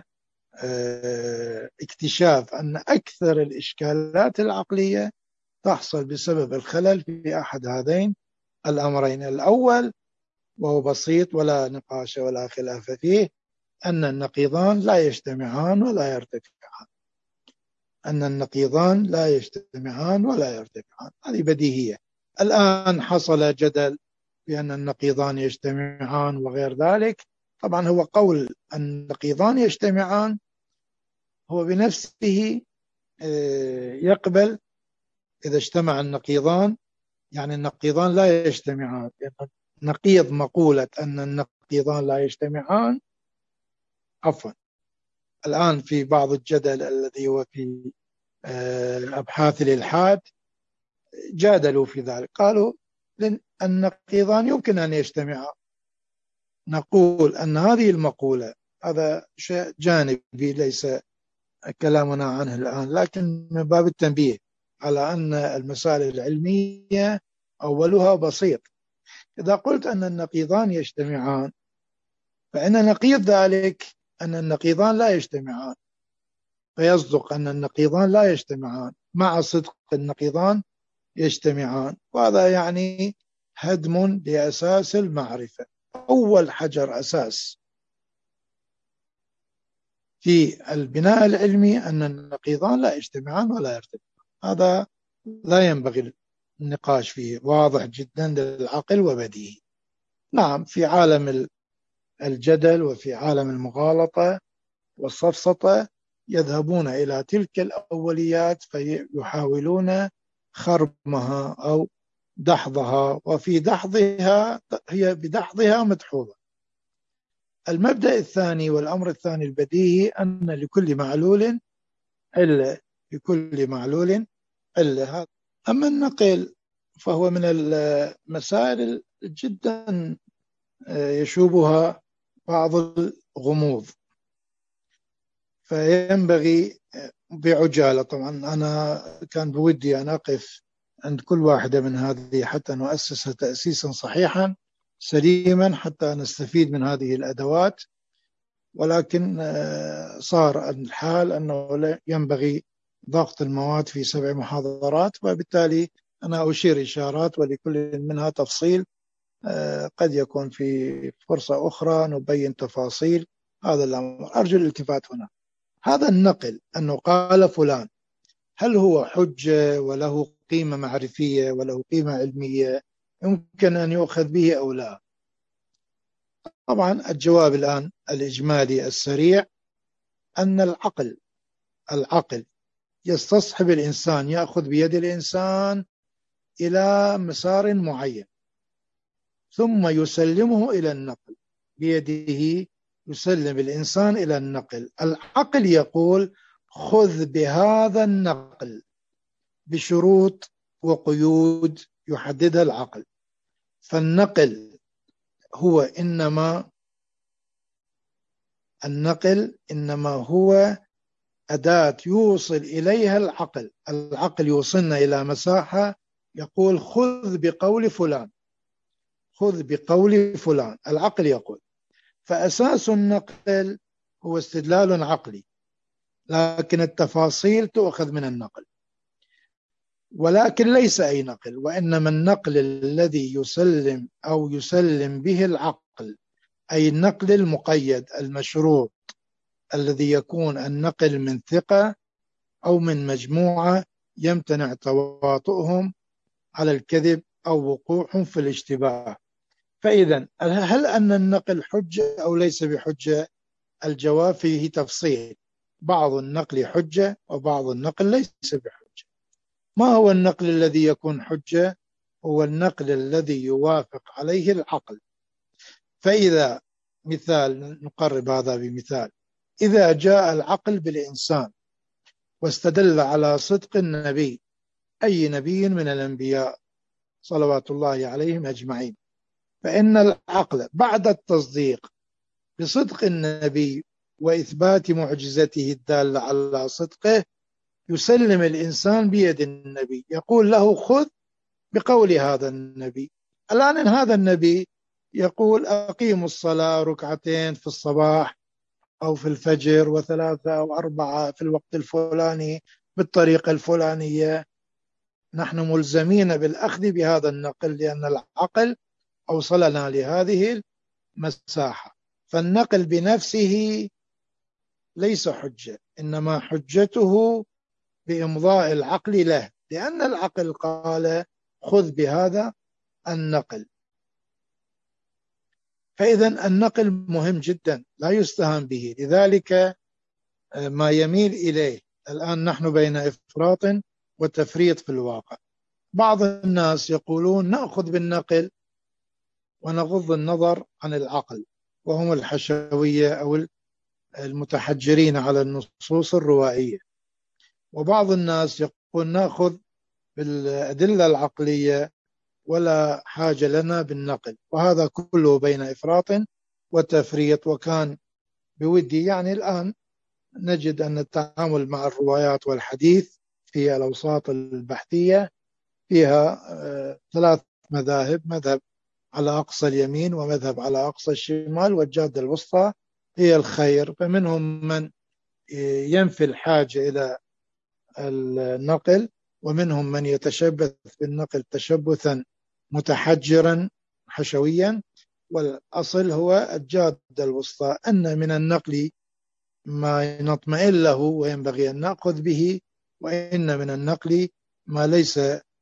واكتشاف أن أكثر الإشكالات العقلية تحصل بسبب الخلل في أحد هذين الأمرين. الأول وهو بسيط ولا نقاش ولا خلاف فيه، أن النقيضان لا يجتمعان ولا يرتفعان. أن النقيضان لا يجتمعان ولا يرتفعان، هذه بديهية. الآن حصل جدل بأن النقيضان يجتمعان وغير ذلك. طبعا هو قول النقيضان يجتمعان هو بنفسه يقبل إذا اجتمع النقيضان، يعني النقيضان لا يجتمعان، لأن نقيض مقولة أن النقيضان لا يجتمعان. عفوا، الآن في بعض الجدل الذي هو في أبحاث الإلحاد جادلوا في ذلك، قالوا النقيضان يمكن أن يجتمعا. نقول أن هذه المقولة هذا شيء جانبي ليس كلامنا عنه الآن، لكن من باب التنبيه على أن المسائل العلمية أولها بسيط. إذا قلت أن النقيضان يجتمعان فإن نقيض ذلك أن النقيضان لا يجتمعان، فيصدق أن النقيضان لا يجتمعان مع صدق النقيضان يجتمعان، وهذا يعني هدم لأساس المعرفة. أول حجر أساس في البناء العلمي أن النقيضان لا يجتمعان ولا يرتفعان، هذا لا ينبغي النقاش فيه، واضح جدا للعقل وبديهي. نعم، في عالم الجدل وفي عالم المغالطة والسفسطة يذهبون إلى تلك الأوليات فيحاولون خرمها أو دحضها، وفي دحضها هي بدحضها مدحوظة. المبدأ الثاني والأمر الثاني البديهي أن لكل معلول علة، لكل معلول علة. أما النقل فهو من المسائل جدا يشوبها بعض الغموض، فينبغي بعجالة. طبعا أنا كان بودي أن أقف عند كل واحدة من هذه حتى نؤسسها تأسيسا صحيحا سليما حتى نستفيد من هذه الأدوات، ولكن صار الحال أنه ينبغي ضغط المواد في 7 محاضرات، وبالتالي أنا أشير إشارات ولكل منها تفصيل. قد يكون في فرصة أخرى نبين تفاصيل هذا الأمر. أرجو الالتفات هنا. هذا النقل أنه قال فلان، هل هو حجة وله قيمة معرفية وله قيمة علمية يمكن أن يؤخذ به أو لا؟ طبعا الجواب الآن الإجمالي السريع أن العقل يستصحب الإنسان، يأخذ بيد الإنسان إلى مسار معين ثم يسلمه إلى النقل، بيده يسلم الإنسان إلى النقل. العقل يقول خذ بهذا النقل بشروط وقيود يحددها العقل. فالنقل هو النقل إنما هو أداة يوصل إليها العقل. العقل يوصلنا إلى مساحة يقول خذ بقول فلان، خذ بقول فلان، العقل يقول. فأساس النقل هو استدلال عقلي، لكن التفاصيل تؤخذ من النقل، ولكن ليس أي نقل، وإنما النقل الذي يسلم به العقل، أي النقل المقيد المشروط، الذي يكون النقل من ثقة أو من مجموعة يمتنع تواطؤهم على الكذب أو وقوعهم في الاشتباه. فإذا هل أن النقل حجة أو ليس بحجة؟ الجواب فيه تفصيل، بعض النقل حجة وبعض النقل ليس بحجة. ما هو النقل الذي يكون حجة؟ هو النقل الذي يوافق عليه العقل. فإذا مثال، نقرب هذا بمثال، إذا جاء العقل بالإنسان واستدل على صدق النبي، أي نبي من الأنبياء صلوات الله عليهم أجمعين. فإن العقل بعد التصديق بصدق النبي وإثبات معجزته الدالة على صدقه يسلم الإنسان بيد النبي، يقول له خذ بقول هذا النبي. الآن إن هذا النبي يقول أقيموا الصلاة ركعتين في الصباح أو في الفجر وثلاثة أو أربعة في الوقت الفلاني بالطريقة الفلانية، نحن ملزمين بالأخذ بهذا النقل لأن العقل أوصلنا لهذه المساحة. فالنقل بنفسه ليس حجة، إنما حجته بإمضاء العقل له، لأن العقل قال خذ بهذا النقل. فإذا النقل مهم جدا لا يستهان به. لذلك ما يميل إليه الآن نحن بين إفراط وتفريط في الواقع. بعض الناس يقولون نأخذ بالنقل ونغض النظر عن العقل، وهم الحشوية أو المتحجرين على النصوص الروائية. وبعض الناس يقول نأخذ بالأدلة العقلية ولا حاجة لنا بالنقل، وهذا كله بين إفراط وتفريط. وكان بودي يعني الآن نجد أن التعامل مع الروايات والحديث في الأوساط البحثية فيها ثلاث مذاهب: مذهب على أقصى اليمين، ومذهب على أقصى الشمال، والجادة الوسطى هي الخير. فمنهم من ينفي الحاجة إلى النقل، ومنهم من يتشبث بالنقل تشبثا متحجرا حشويا. والأصل هو الجادة الوسطى، أن من النقل ما نطمئن له وينبغي أن نأخذ به، وإن من النقل ما ليس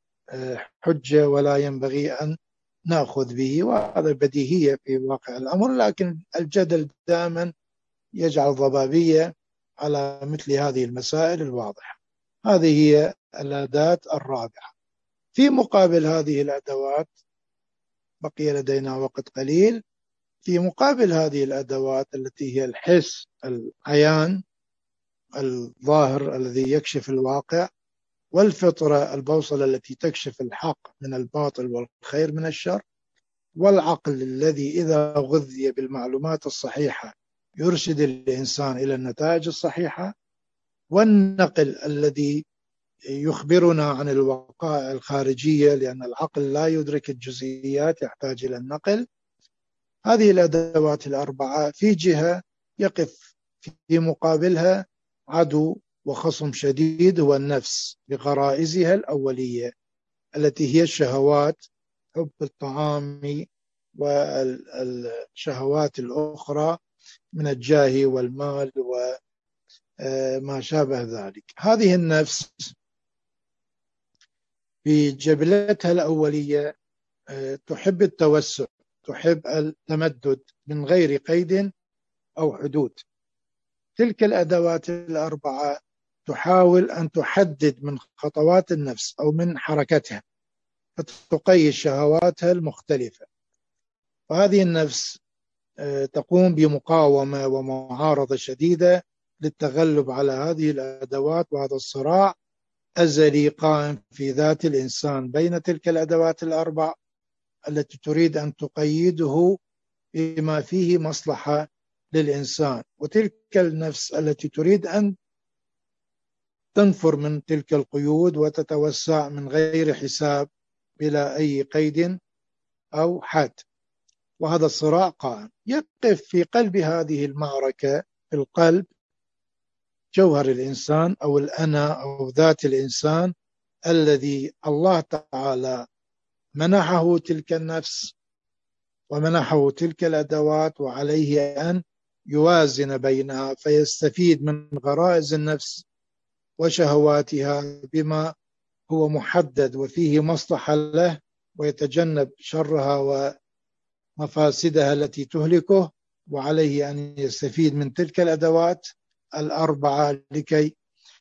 حجة ولا ينبغي أن نأخذ به. وهذا بديهية في واقع الأمر، لكن الجدل دائما يجعل ضبابية على مثل هذه المسائل الواضحة. هذه هي الأداة الرابعة. في مقابل هذه الأدوات بقي لدينا وقت قليل. في مقابل هذه الأدوات التي هي الحس، العيان، الظاهر الذي يكشف الواقع، والفطرة، البوصلة التي تكشف الحق من الباطل والخير من الشر، والعقل الذي إذا غذي بالمعلومات الصحيحة يرشد الإنسان إلى النتائج الصحيحة، والنقل الذي يخبرنا عن الوقائع الخارجية، لأن العقل لا يدرك الجزئيات، يحتاج إلى النقل. هذه الأدوات الأربعة في جهة يقف في مقابلها عدو وخصم شديد هو النفس بغرائزها الأولية التي هي الشهوات، حب الطعام والشهوات الأخرى من الجاه والمال وما شابه ذلك. هذه النفس في جبلتها الأولية تحب التوسع، تحب التمدد من غير قيد أو حدود. تلك الأدوات الأربعة تحاول أن تحدد من خطوات النفس أو من حركتها، فتقيد شهواتها المختلفة. وهذه النفس تقوم بمقاومة ومعارضة شديدة للتغلب على هذه الأدوات، وهذا الصراع أزلي قائم في ذات الإنسان بين تلك الأدوات الأربع التي تريد أن تقيده بما فيه مصلحة للإنسان، وتلك النفس التي تريد أن تنفر من تلك القيود وتتوسع من غير حساب بلا أي قيد أو حد. وهذا الصراع قائم. يقف في قلب هذه المعركة في القلب جوهر الإنسان أو الأنا أو ذات الإنسان الذي الله تعالى منحه تلك النفس ومنحه تلك الأدوات، وعليه أن يوازن بينها فيستفيد من غرائز النفس وشهواتها بما هو محدد وفيه مصلحة له، ويتجنب شرها ومفاسدها التي تهلكه. وعليه أن يستفيد من تلك الأدوات الأربعة لكي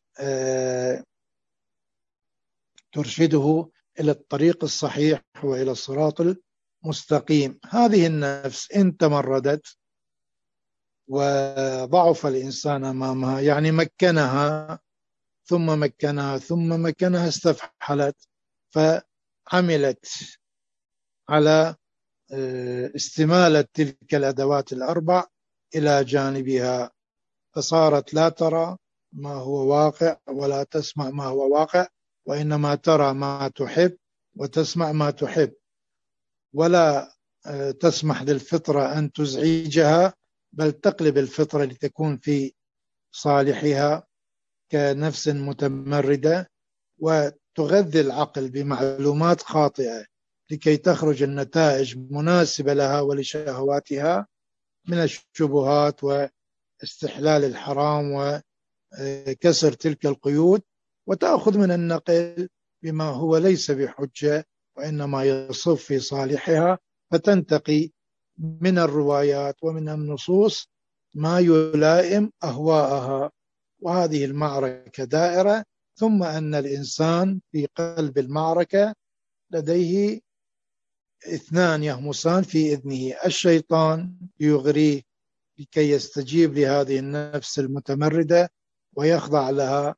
ترشده إلى الطريق الصحيح وإلى الصراط المستقيم. هذه النفس إن تمردت وضعف الإنسان أمامها، يعني مكنها ثم مكنها استفحلت، فعملت على استمالة تلك الأدوات الأربع إلى جانبها، فصارت لا ترى ما هو واقع ولا تسمع ما هو واقع، وإنما ترى ما تحب وتسمع ما تحب، ولا تسمح للفطرة أن تزعجها، بل تقلب الفطرة لتكون في صالحها كنفس متمردة، وتغذي العقل بمعلومات خاطئة لكي تخرج النتائج مناسبة لها ولشهواتها من الشبهات واستحلال الحرام وكسر تلك القيود، وتأخذ من النقل بما هو ليس بحجة وإنما يصب في صالحها، فتنتقي من الروايات ومن النصوص ما يلائم أهواءها. وهذه المعركة دائرة، ثم أن الإنسان في قلب المعركة لديه اثنان يهمسان في إذنه: الشيطان يغريه لكي يستجيب لهذه النفس المتمردة ويخضع لها،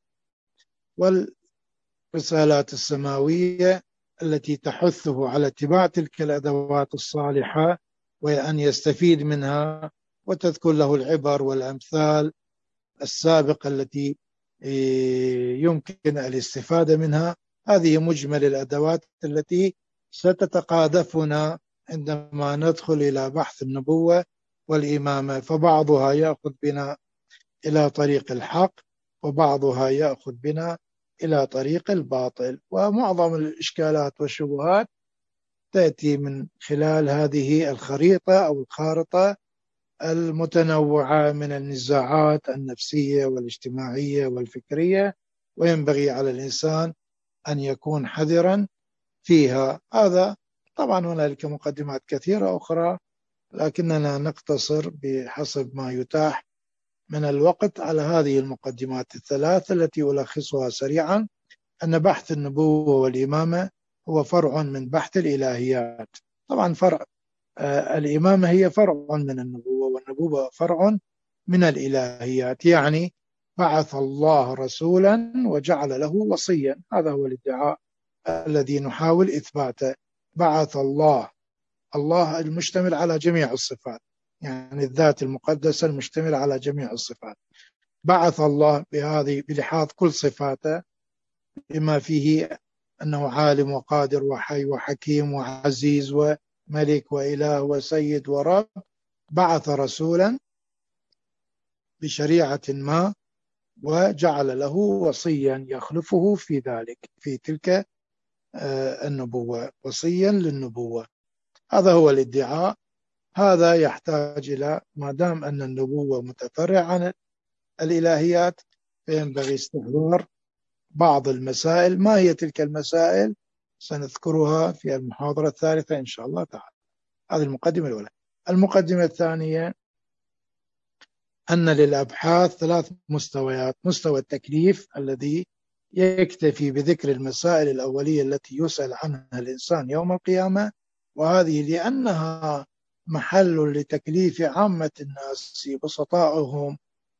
والرسالات السماوية التي تحثه على اتباع تلك الأدوات الصالحة وأن يستفيد منها وتذكر له العبر والأمثال السابقة التي يمكن الاستفادة منها. هذه مجمل الأدوات التي ستتقاذفنا عندما ندخل إلى بحث النبوة والإمامة، فبعضها يأخذ بنا إلى طريق الحق وبعضها يأخذ بنا إلى طريق الباطل، ومعظم الإشكالات والشبهات تأتي من خلال هذه الخريطة أو الخارطة المتنوعة من النزاعات النفسية والاجتماعية والفكرية، وينبغي على الإنسان أن يكون حذرا فيها. هذا طبعا هنالك مقدمات كثيرة أخرى، لكننا نقتصر بحسب ما يتاح من الوقت على هذه المقدمات الثلاث التي ألخصها سريعا: أن بحث النبوة والإمامة هو فرع من بحث الإلهيات. طبعا فرع الإمامة هي فرع من النبوة، والنبوة فرع من الإلهيات، يعني بعث الله رسولا وجعل له وصيا. هذا هو الادعاء الذي نحاول إثباته. بعث الله المشتمل على جميع الصفات، يعني الذات المقدسة المشتمل على جميع الصفات. بعث الله بلحاظ كل صفاته، بما فيه أنه عالم وقادر وحي وحكيم وعزيز وملك وإله وسيد ورب. بعث رسولا بشريعة ما وجعل له وصيا يخلفه في ذلك، في تلك النبوة، وصيا للنبوة. هذا هو الادعاء. هذا يحتاج إلى، ما دام أن النبوة متفرع عن الإلهيات، فينبغي استحضار بعض المسائل. ما هي تلك المسائل؟ سنذكرها في المحاضرة الثالثة إن شاء الله تعالى. هذه المقدمة الأولى. المقدمة الثانية أن للأبحاث ثلاث مستويات: مستوى التكليف الذي يكتفي بذكر المسائل الأولية التي يسأل عنها الإنسان يوم القيامة، وهذه لأنها محل لتكليف عامة الناس بسطائهم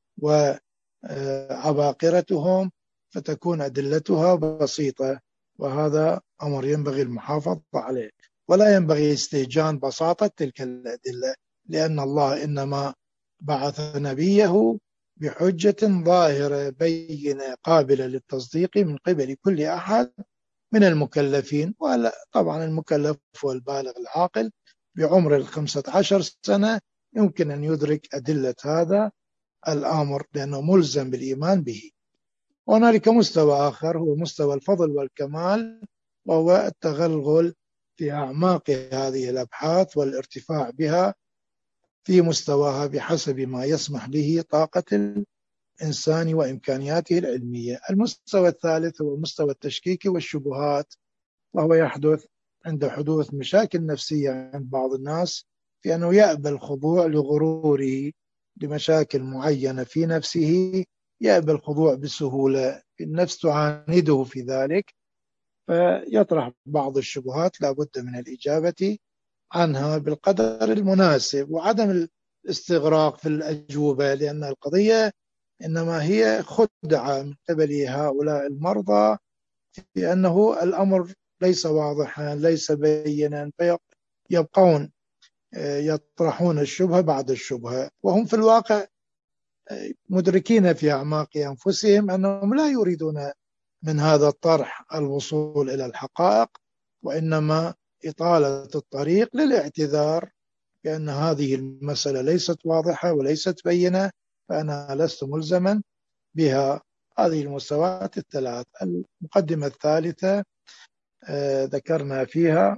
وعباقرتهم، فتكون أدلتها بسيطة، وهذا أمر ينبغي المحافظة عليه، ولا ينبغي استهجان بساطة تلك الأدلة، لأن الله إنما بعث نبيه بحجة ظاهرة بينة قابلة للتصديق من قبل كل أحد من المكلفين. طبعا المكلف والبالغ العاقل بعمر 15 سنة يمكن أن يدرك أدلة هذا الأمر، لأنه ملزم بالإيمان به. وهنالك مستوى آخر هو مستوى الفضل والكمال، وهو التغلغل في أعماق هذه الأبحاث والارتفاع بها في مستواها بحسب ما يسمح به طاقة الإنسان وإمكانياته العلمية. المستوى الثالث هو مستوى التشكيك والشبهات، وهو يحدث عند حدوث مشاكل نفسية عند بعض الناس، في أنه يأبى الخضوع لغروره لمشاكل معينة في نفسه، يأبى الخضوع بسهولة، النفس تعانده في ذلك، فيطرح بعض الشبهات لا بد من الإجابة عنها بالقدر المناسب، وعدم الاستغراق في الأجوبة، لأن القضية إنما هي خدعة من قبل هؤلاء المرضى في أنه الأمر ليس واضحا ليس بينا، فيبقون يطرحون الشبهة بعد الشبهة، وهم في الواقع مدركين في أعماق أنفسهم أنهم لا يريدون من هذا الطرح الوصول إلى الحقائق، وإنما إطالة الطريق للاعتذار بأن هذه المسألة ليست واضحة وليست بينة، فأنا لست ملزما بها. هذه المستويات الثلاث. المقدمة الثالثة ذكرنا فيها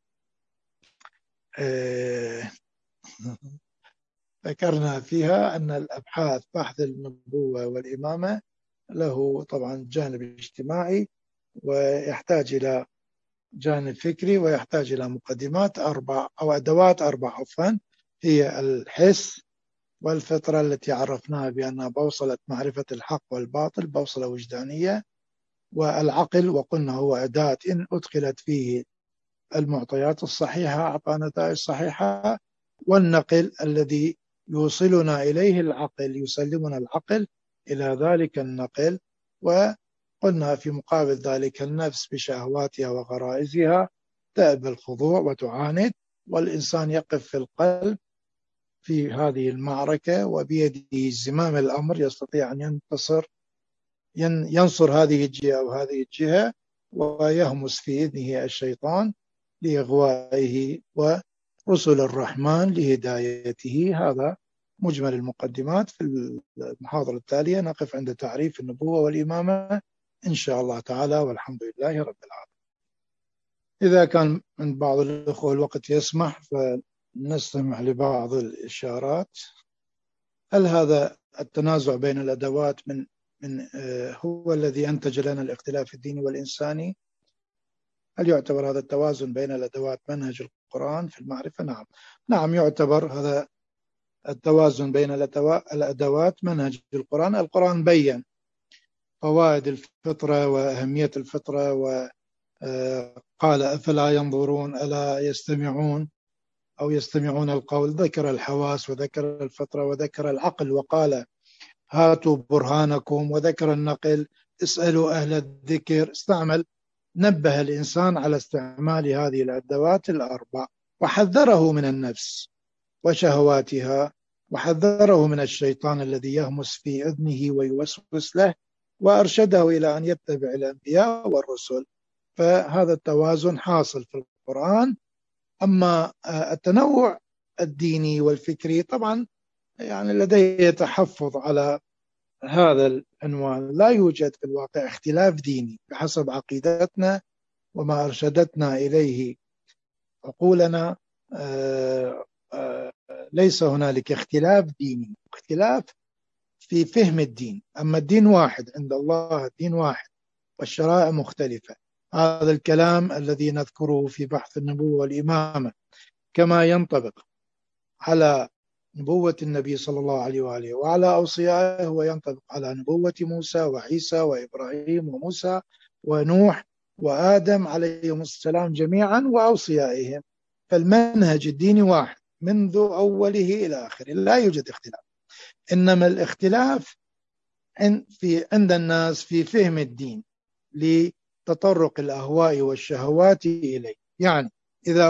أن الأبحاث بحث النبوة والإمامة له طبعا جانب اجتماعي، ويحتاج إلى جانب فكري، ويحتاج إلى مقدمات أربع أو أدوات أربع عفوا، هي الحس والفطرة التي عرفناها بأنها بوصلة معرفة الحق والباطل، بوصلة وجدانية، والعقل وقلنا هو أداة إن أدخلت فيه المعطيات الصحيحة أعطى نتائج صحيحة، والنقل الذي يوصلنا إليه العقل، يسلمنا العقل إلى ذلك النقل. وقلنا في مقابل ذلك النفس بشهواتها وغرائزها تأبى الخضوع وتعاند، والإنسان يقف في القلب في هذه المعركة وبيده زمام الأمر، يستطيع أن ينصر هذه الجهة أو هذه الجهة، ويهمس في إذنه الشيطان لإغوائه ورسل الرحمن لهدايته. هذا مجمل المقدمات. في المحاضرة التالية نقف عند تعريف النبوة والإمامة إن شاء الله تعالى، والحمد لله رب العالمين. إذا كان من بعض الأخوة الوقت يسمح فنستمع لبعض الإشارات. هل هذا التنازع بين الأدوات من هو الذي أنتج لنا الاختلاف الديني والإنساني؟ هل يعتبر هذا التوازن بين الأدوات منهج القرآن في المعرفة؟ نعم يعتبر هذا التوازن بين الأدوات منهج القرآن. القرآن بيّن فوائد الفطرة وأهمية الفطرة، وقال أفلا ينظرون ألا يستمعون أو يستمعون القول، ذكر الحواس وذكر الفطرة وذكر العقل وقال هاتوا برهانكم، وذكر النقل اسألوا أهل الذكر. نبه الإنسان على استعمال هذه الأدوات الأربع، وحذره من النفس وشهواتها، وحذره من الشيطان الذي يهمس في إذنه ويوسوس له، وأرشده إلى أن يتبع الأنبياء والرسل. فهذا التوازن حاصل في القرآن. أما التنوع الديني والفكري طبعا يعني لدي تحفظ على هذا العنوان. لا يوجد في الواقع اختلاف ديني بحسب عقيدتنا وما أرشدتنا إليه عقولنا. ليس هنالك اختلاف ديني، اختلاف في فهم الدين. أما الدين واحد عند الله، الدين واحد والشرائع مختلفة. هذا الكلام الذي نذكره في بحث النبوة والإمامة كما ينطبق على نبوة النبي صلى الله عليه وآله وعلى أوصيائه، وينطبق على نبوة موسى وعيسى وإبراهيم وموسى ونوح وآدم عليهم السلام جميعا وأوصيائهم. فالمنهج الديني واحد منذ أوله إلى آخره، لا يوجد اختلاف. إنما الاختلاف عند الناس في فهم الدين لتطرق الأهواء والشهوات إليه. يعني إذا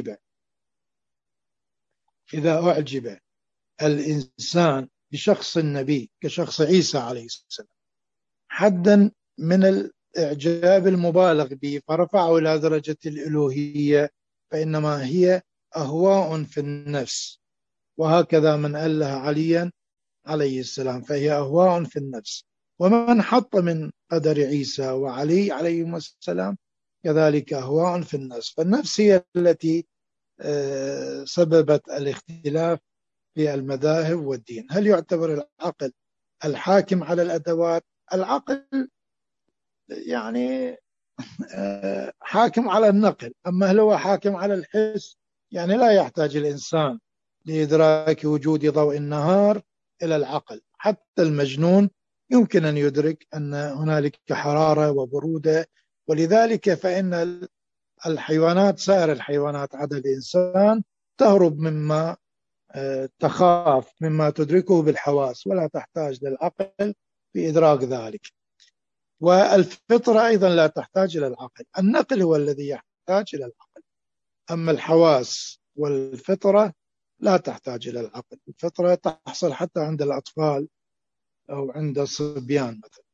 أعجب الإنسان بشخص النبي كشخص عيسى عليه السلام حدا من الإعجاب المبالغ به فرفعه إلى درجة الألوهية، فإنما هي أهواء في النفس. وهكذا من أله عليا عليه السلام فهي أهواء في النفس. ومن حط من قدر عيسى وعلي عليهم السلام كذلك أهواء في النفس. فالنفس هي التي سببت الاختلاف في المذاهب والدين. هل يعتبر العقل الحاكم على الأدوات؟ العقل يعني حاكم على النقل. أما هل هو حاكم على الحس؟ يعني لا يحتاج الإنسان لإدراك وجود ضوء النهار إلى العقل. حتى المجنون يمكن أن يدرك أن هنالك حرارة وبرودة. ولذلك فإن الحيوانات، سائر الحيوانات عدا الإنسان، تهرب مما تخاف مما تدركه بالحواس ولا تحتاج للعقل في إدراك ذلك. والفطرة أيضا لا تحتاج إلى العقل، النقل هو الذي يحتاج إلى العقل. أما الحواس والفطرة لا تحتاج إلى العقل. الفطرة تحصل حتى عند الأطفال أو عند الصبيان مثلا.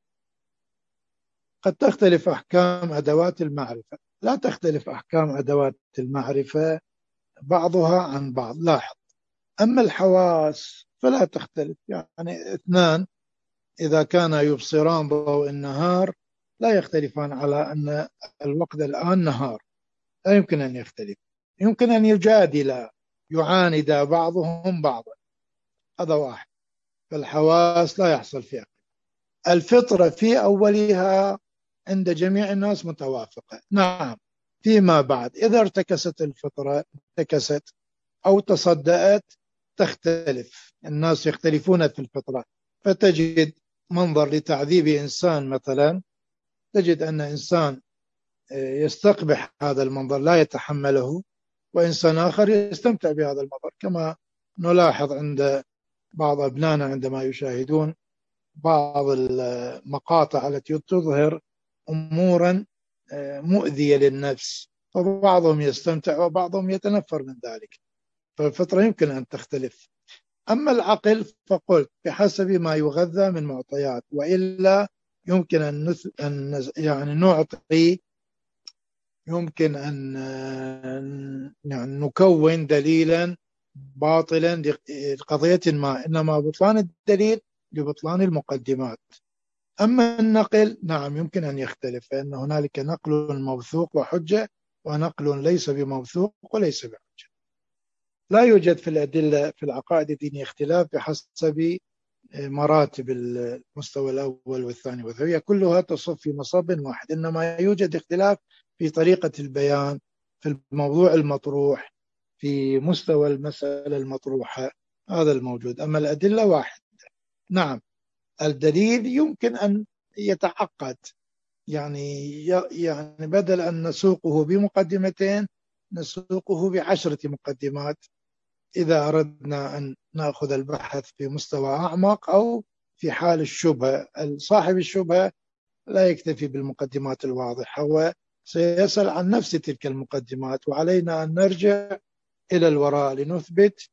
قد تختلف أحكام أدوات المعرفة، لا تختلف أحكام أدوات المعرفة بعضها عن بعض، لاحظ. أما الحواس فلا تختلف، يعني اثنان إذا كانا يبصران ضوء النهار لا يختلفان على أن الوقت الآن نهار، لا يمكن أن يختلف. يمكن أن يجادل يعاند بعضهم بعضا، هذا واحد. فالحواس لا يحصل فيها. الفطرة في أولها عند جميع الناس متوافقة، نعم. فيما بعد إذا ارتكست الفطرة، ارتكست أو تصدأت، تختلف. الناس يختلفون في الفطرة، فتجد منظر لتعذيب إنسان مثلا، تجد أن إنسان يستقبح هذا المنظر لا يتحمله، وإنسان آخر يستمتع بهذا المنظر، كما نلاحظ عند بعض أبنائنا عندما يشاهدون بعض المقاطع التي تظهر أمورا مؤذية للنفس، فبعضهم يستمتع وبعضهم يتنفر من ذلك. فالفطرة يمكن أن تختلف. أما العقل فقلت بحسب ما يغذى من معطيات، وإلا يمكن أن يعني نعطي، يمكن أن يعني نكون دليلا باطلا لقضية ما، إنما بطلان الدليل لبطلان المقدمات. أما النقل نعم يمكن أن يختلف، فإن هنالك نقل موثوق وحجة، ونقل ليس بموثوق وليس بحجة. لا يوجد في الأدلة في العقائد الدينية اختلاف بحسب مراتب المستوى الأول والثاني والثالث، كلها تصب في مصب واحد، إنما يوجد اختلاف في طريقة البيان، في الموضوع المطروح، في مستوى المسألة المطروحة، هذا الموجود. أما الأدلة واحد. نعم الدليل يمكن أن يتعقد، يعني بدل أن نسوقه بمقدمتين نسوقه ب10 مقدمات إذا أردنا أن نأخذ البحث في مستوى أعمق، أو في حال الشبهة. صاحب الشبهة لا يكتفي بالمقدمات الواضحة، هو سيسأل عن نفس تلك المقدمات، وعلينا أن نرجع إلى الوراء لنثبت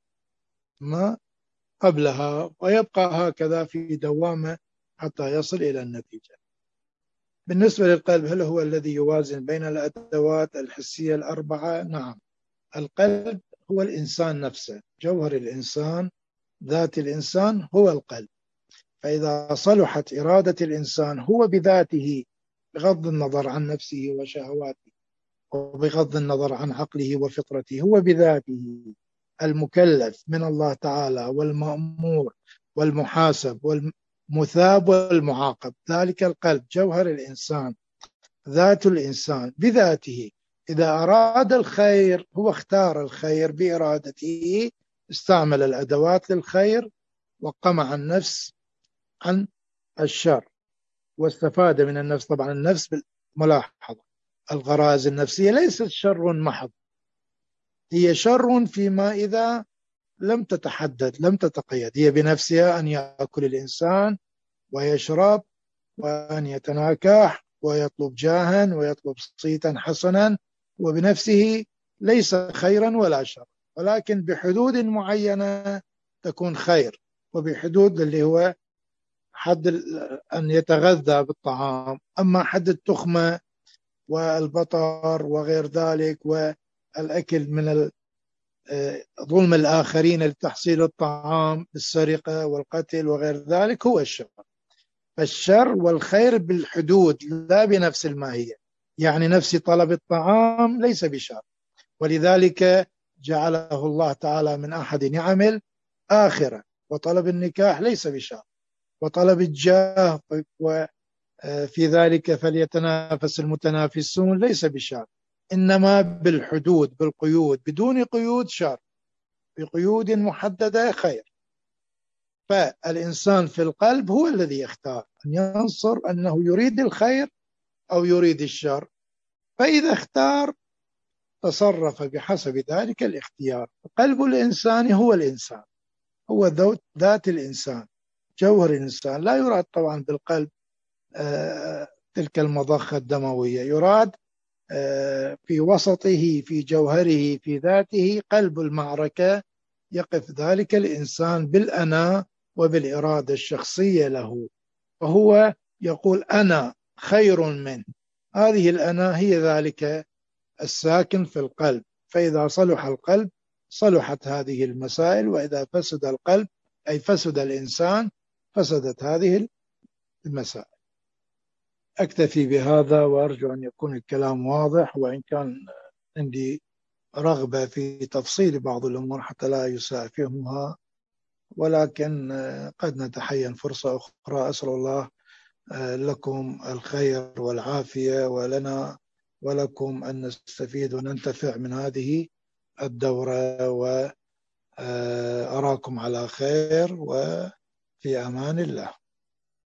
ما قبلها، ويبقى هكذا في دوامة حتى يصل إلى النتيجة. بالنسبة للقلب، هل هو الذي يوازن بين الأدوات الحسية الأربعة؟ نعم، القلب هو الإنسان نفسه، جوهر الإنسان، ذات الإنسان هو القلب. فإذا صلحت إرادة الإنسان هو بذاته، بغض النظر عن نفسه وشهواته، وبغض النظر عن عقله وفطرته، هو بذاته المكلف من الله تعالى والمأمور والمحاسب والمثاب والمعاقب، ذلك القلب جوهر الإنسان، ذات الإنسان بذاته. إذا أراد الخير هو اختار الخير بإرادته، استعمل الأدوات للخير، وقمع النفس عن الشر، واستفاد من النفس. طبعا النفس بالملاحظة، الغرائز النفسية ليست شر محض، هي شر فيما إذا لم تتحدد، لم تتقيد. هي بنفسها أن يأكل الإنسان ويشرب وأن يتناكح ويطلب جاها ويطلب صيتا حسنا، وبنفسه ليس خيرا ولا شر، ولكن بحدود معينة تكون خير، وبحدود اللي هو حد أن يتغذى بالطعام. أما حد التخمة والبطر وغير ذلك، والأكل من ظلم الآخرين لتحصيل الطعام بالسرقة والقتل وغير ذلك، هو الشر. فالشر والخير بالحدود لا بنفس الماهية. يعني نفس طلب الطعام ليس بشر، ولذلك جعله الله تعالى من أحد نعم الآخرة. وطلب النكاح ليس بشر، وطلب الجاه وفي ذلك فليتنافس المتنافسون ليس بشر، إنما بالحدود، بالقيود. بدون قيود شر، بقيود محددة خير. فالإنسان في القلب هو الذي يختار أن ينصر أنه يريد الخير أو يريد الشر. فإذا اختار تصرف بحسب ذلك الاختيار. قلب الإنسان هو الإنسان، هو ذات الإنسان، جوهر الإنسان. لا يراد طبعا بالقلب تلك المضخة الدموية، يراد في وسطه، في جوهره، في ذاته قلب المعركة. يقف ذلك الإنسان بالأنا وبالإرادة الشخصية له، وهو يقول أنا خير منه. هذه الأنا هي ذلك الساكن في القلب. فإذا صلح القلب صلحت هذه المسائل، وإذا فسد القلب أي فسد الإنسان فسدت هذه المسائل. أكتفي بهذا وأرجو أن يكون الكلام واضح، وإن كان عندي رغبة في تفصيل بعض الأمور حتى لا يساء فهمها، ولكن قد نتحين فرصة أخرى. أسأل الله لكم الخير والعافية، ولنا ولكم أن نستفيد وننتفع من هذه الدورة، وأراكم على خير وفي أمان الله.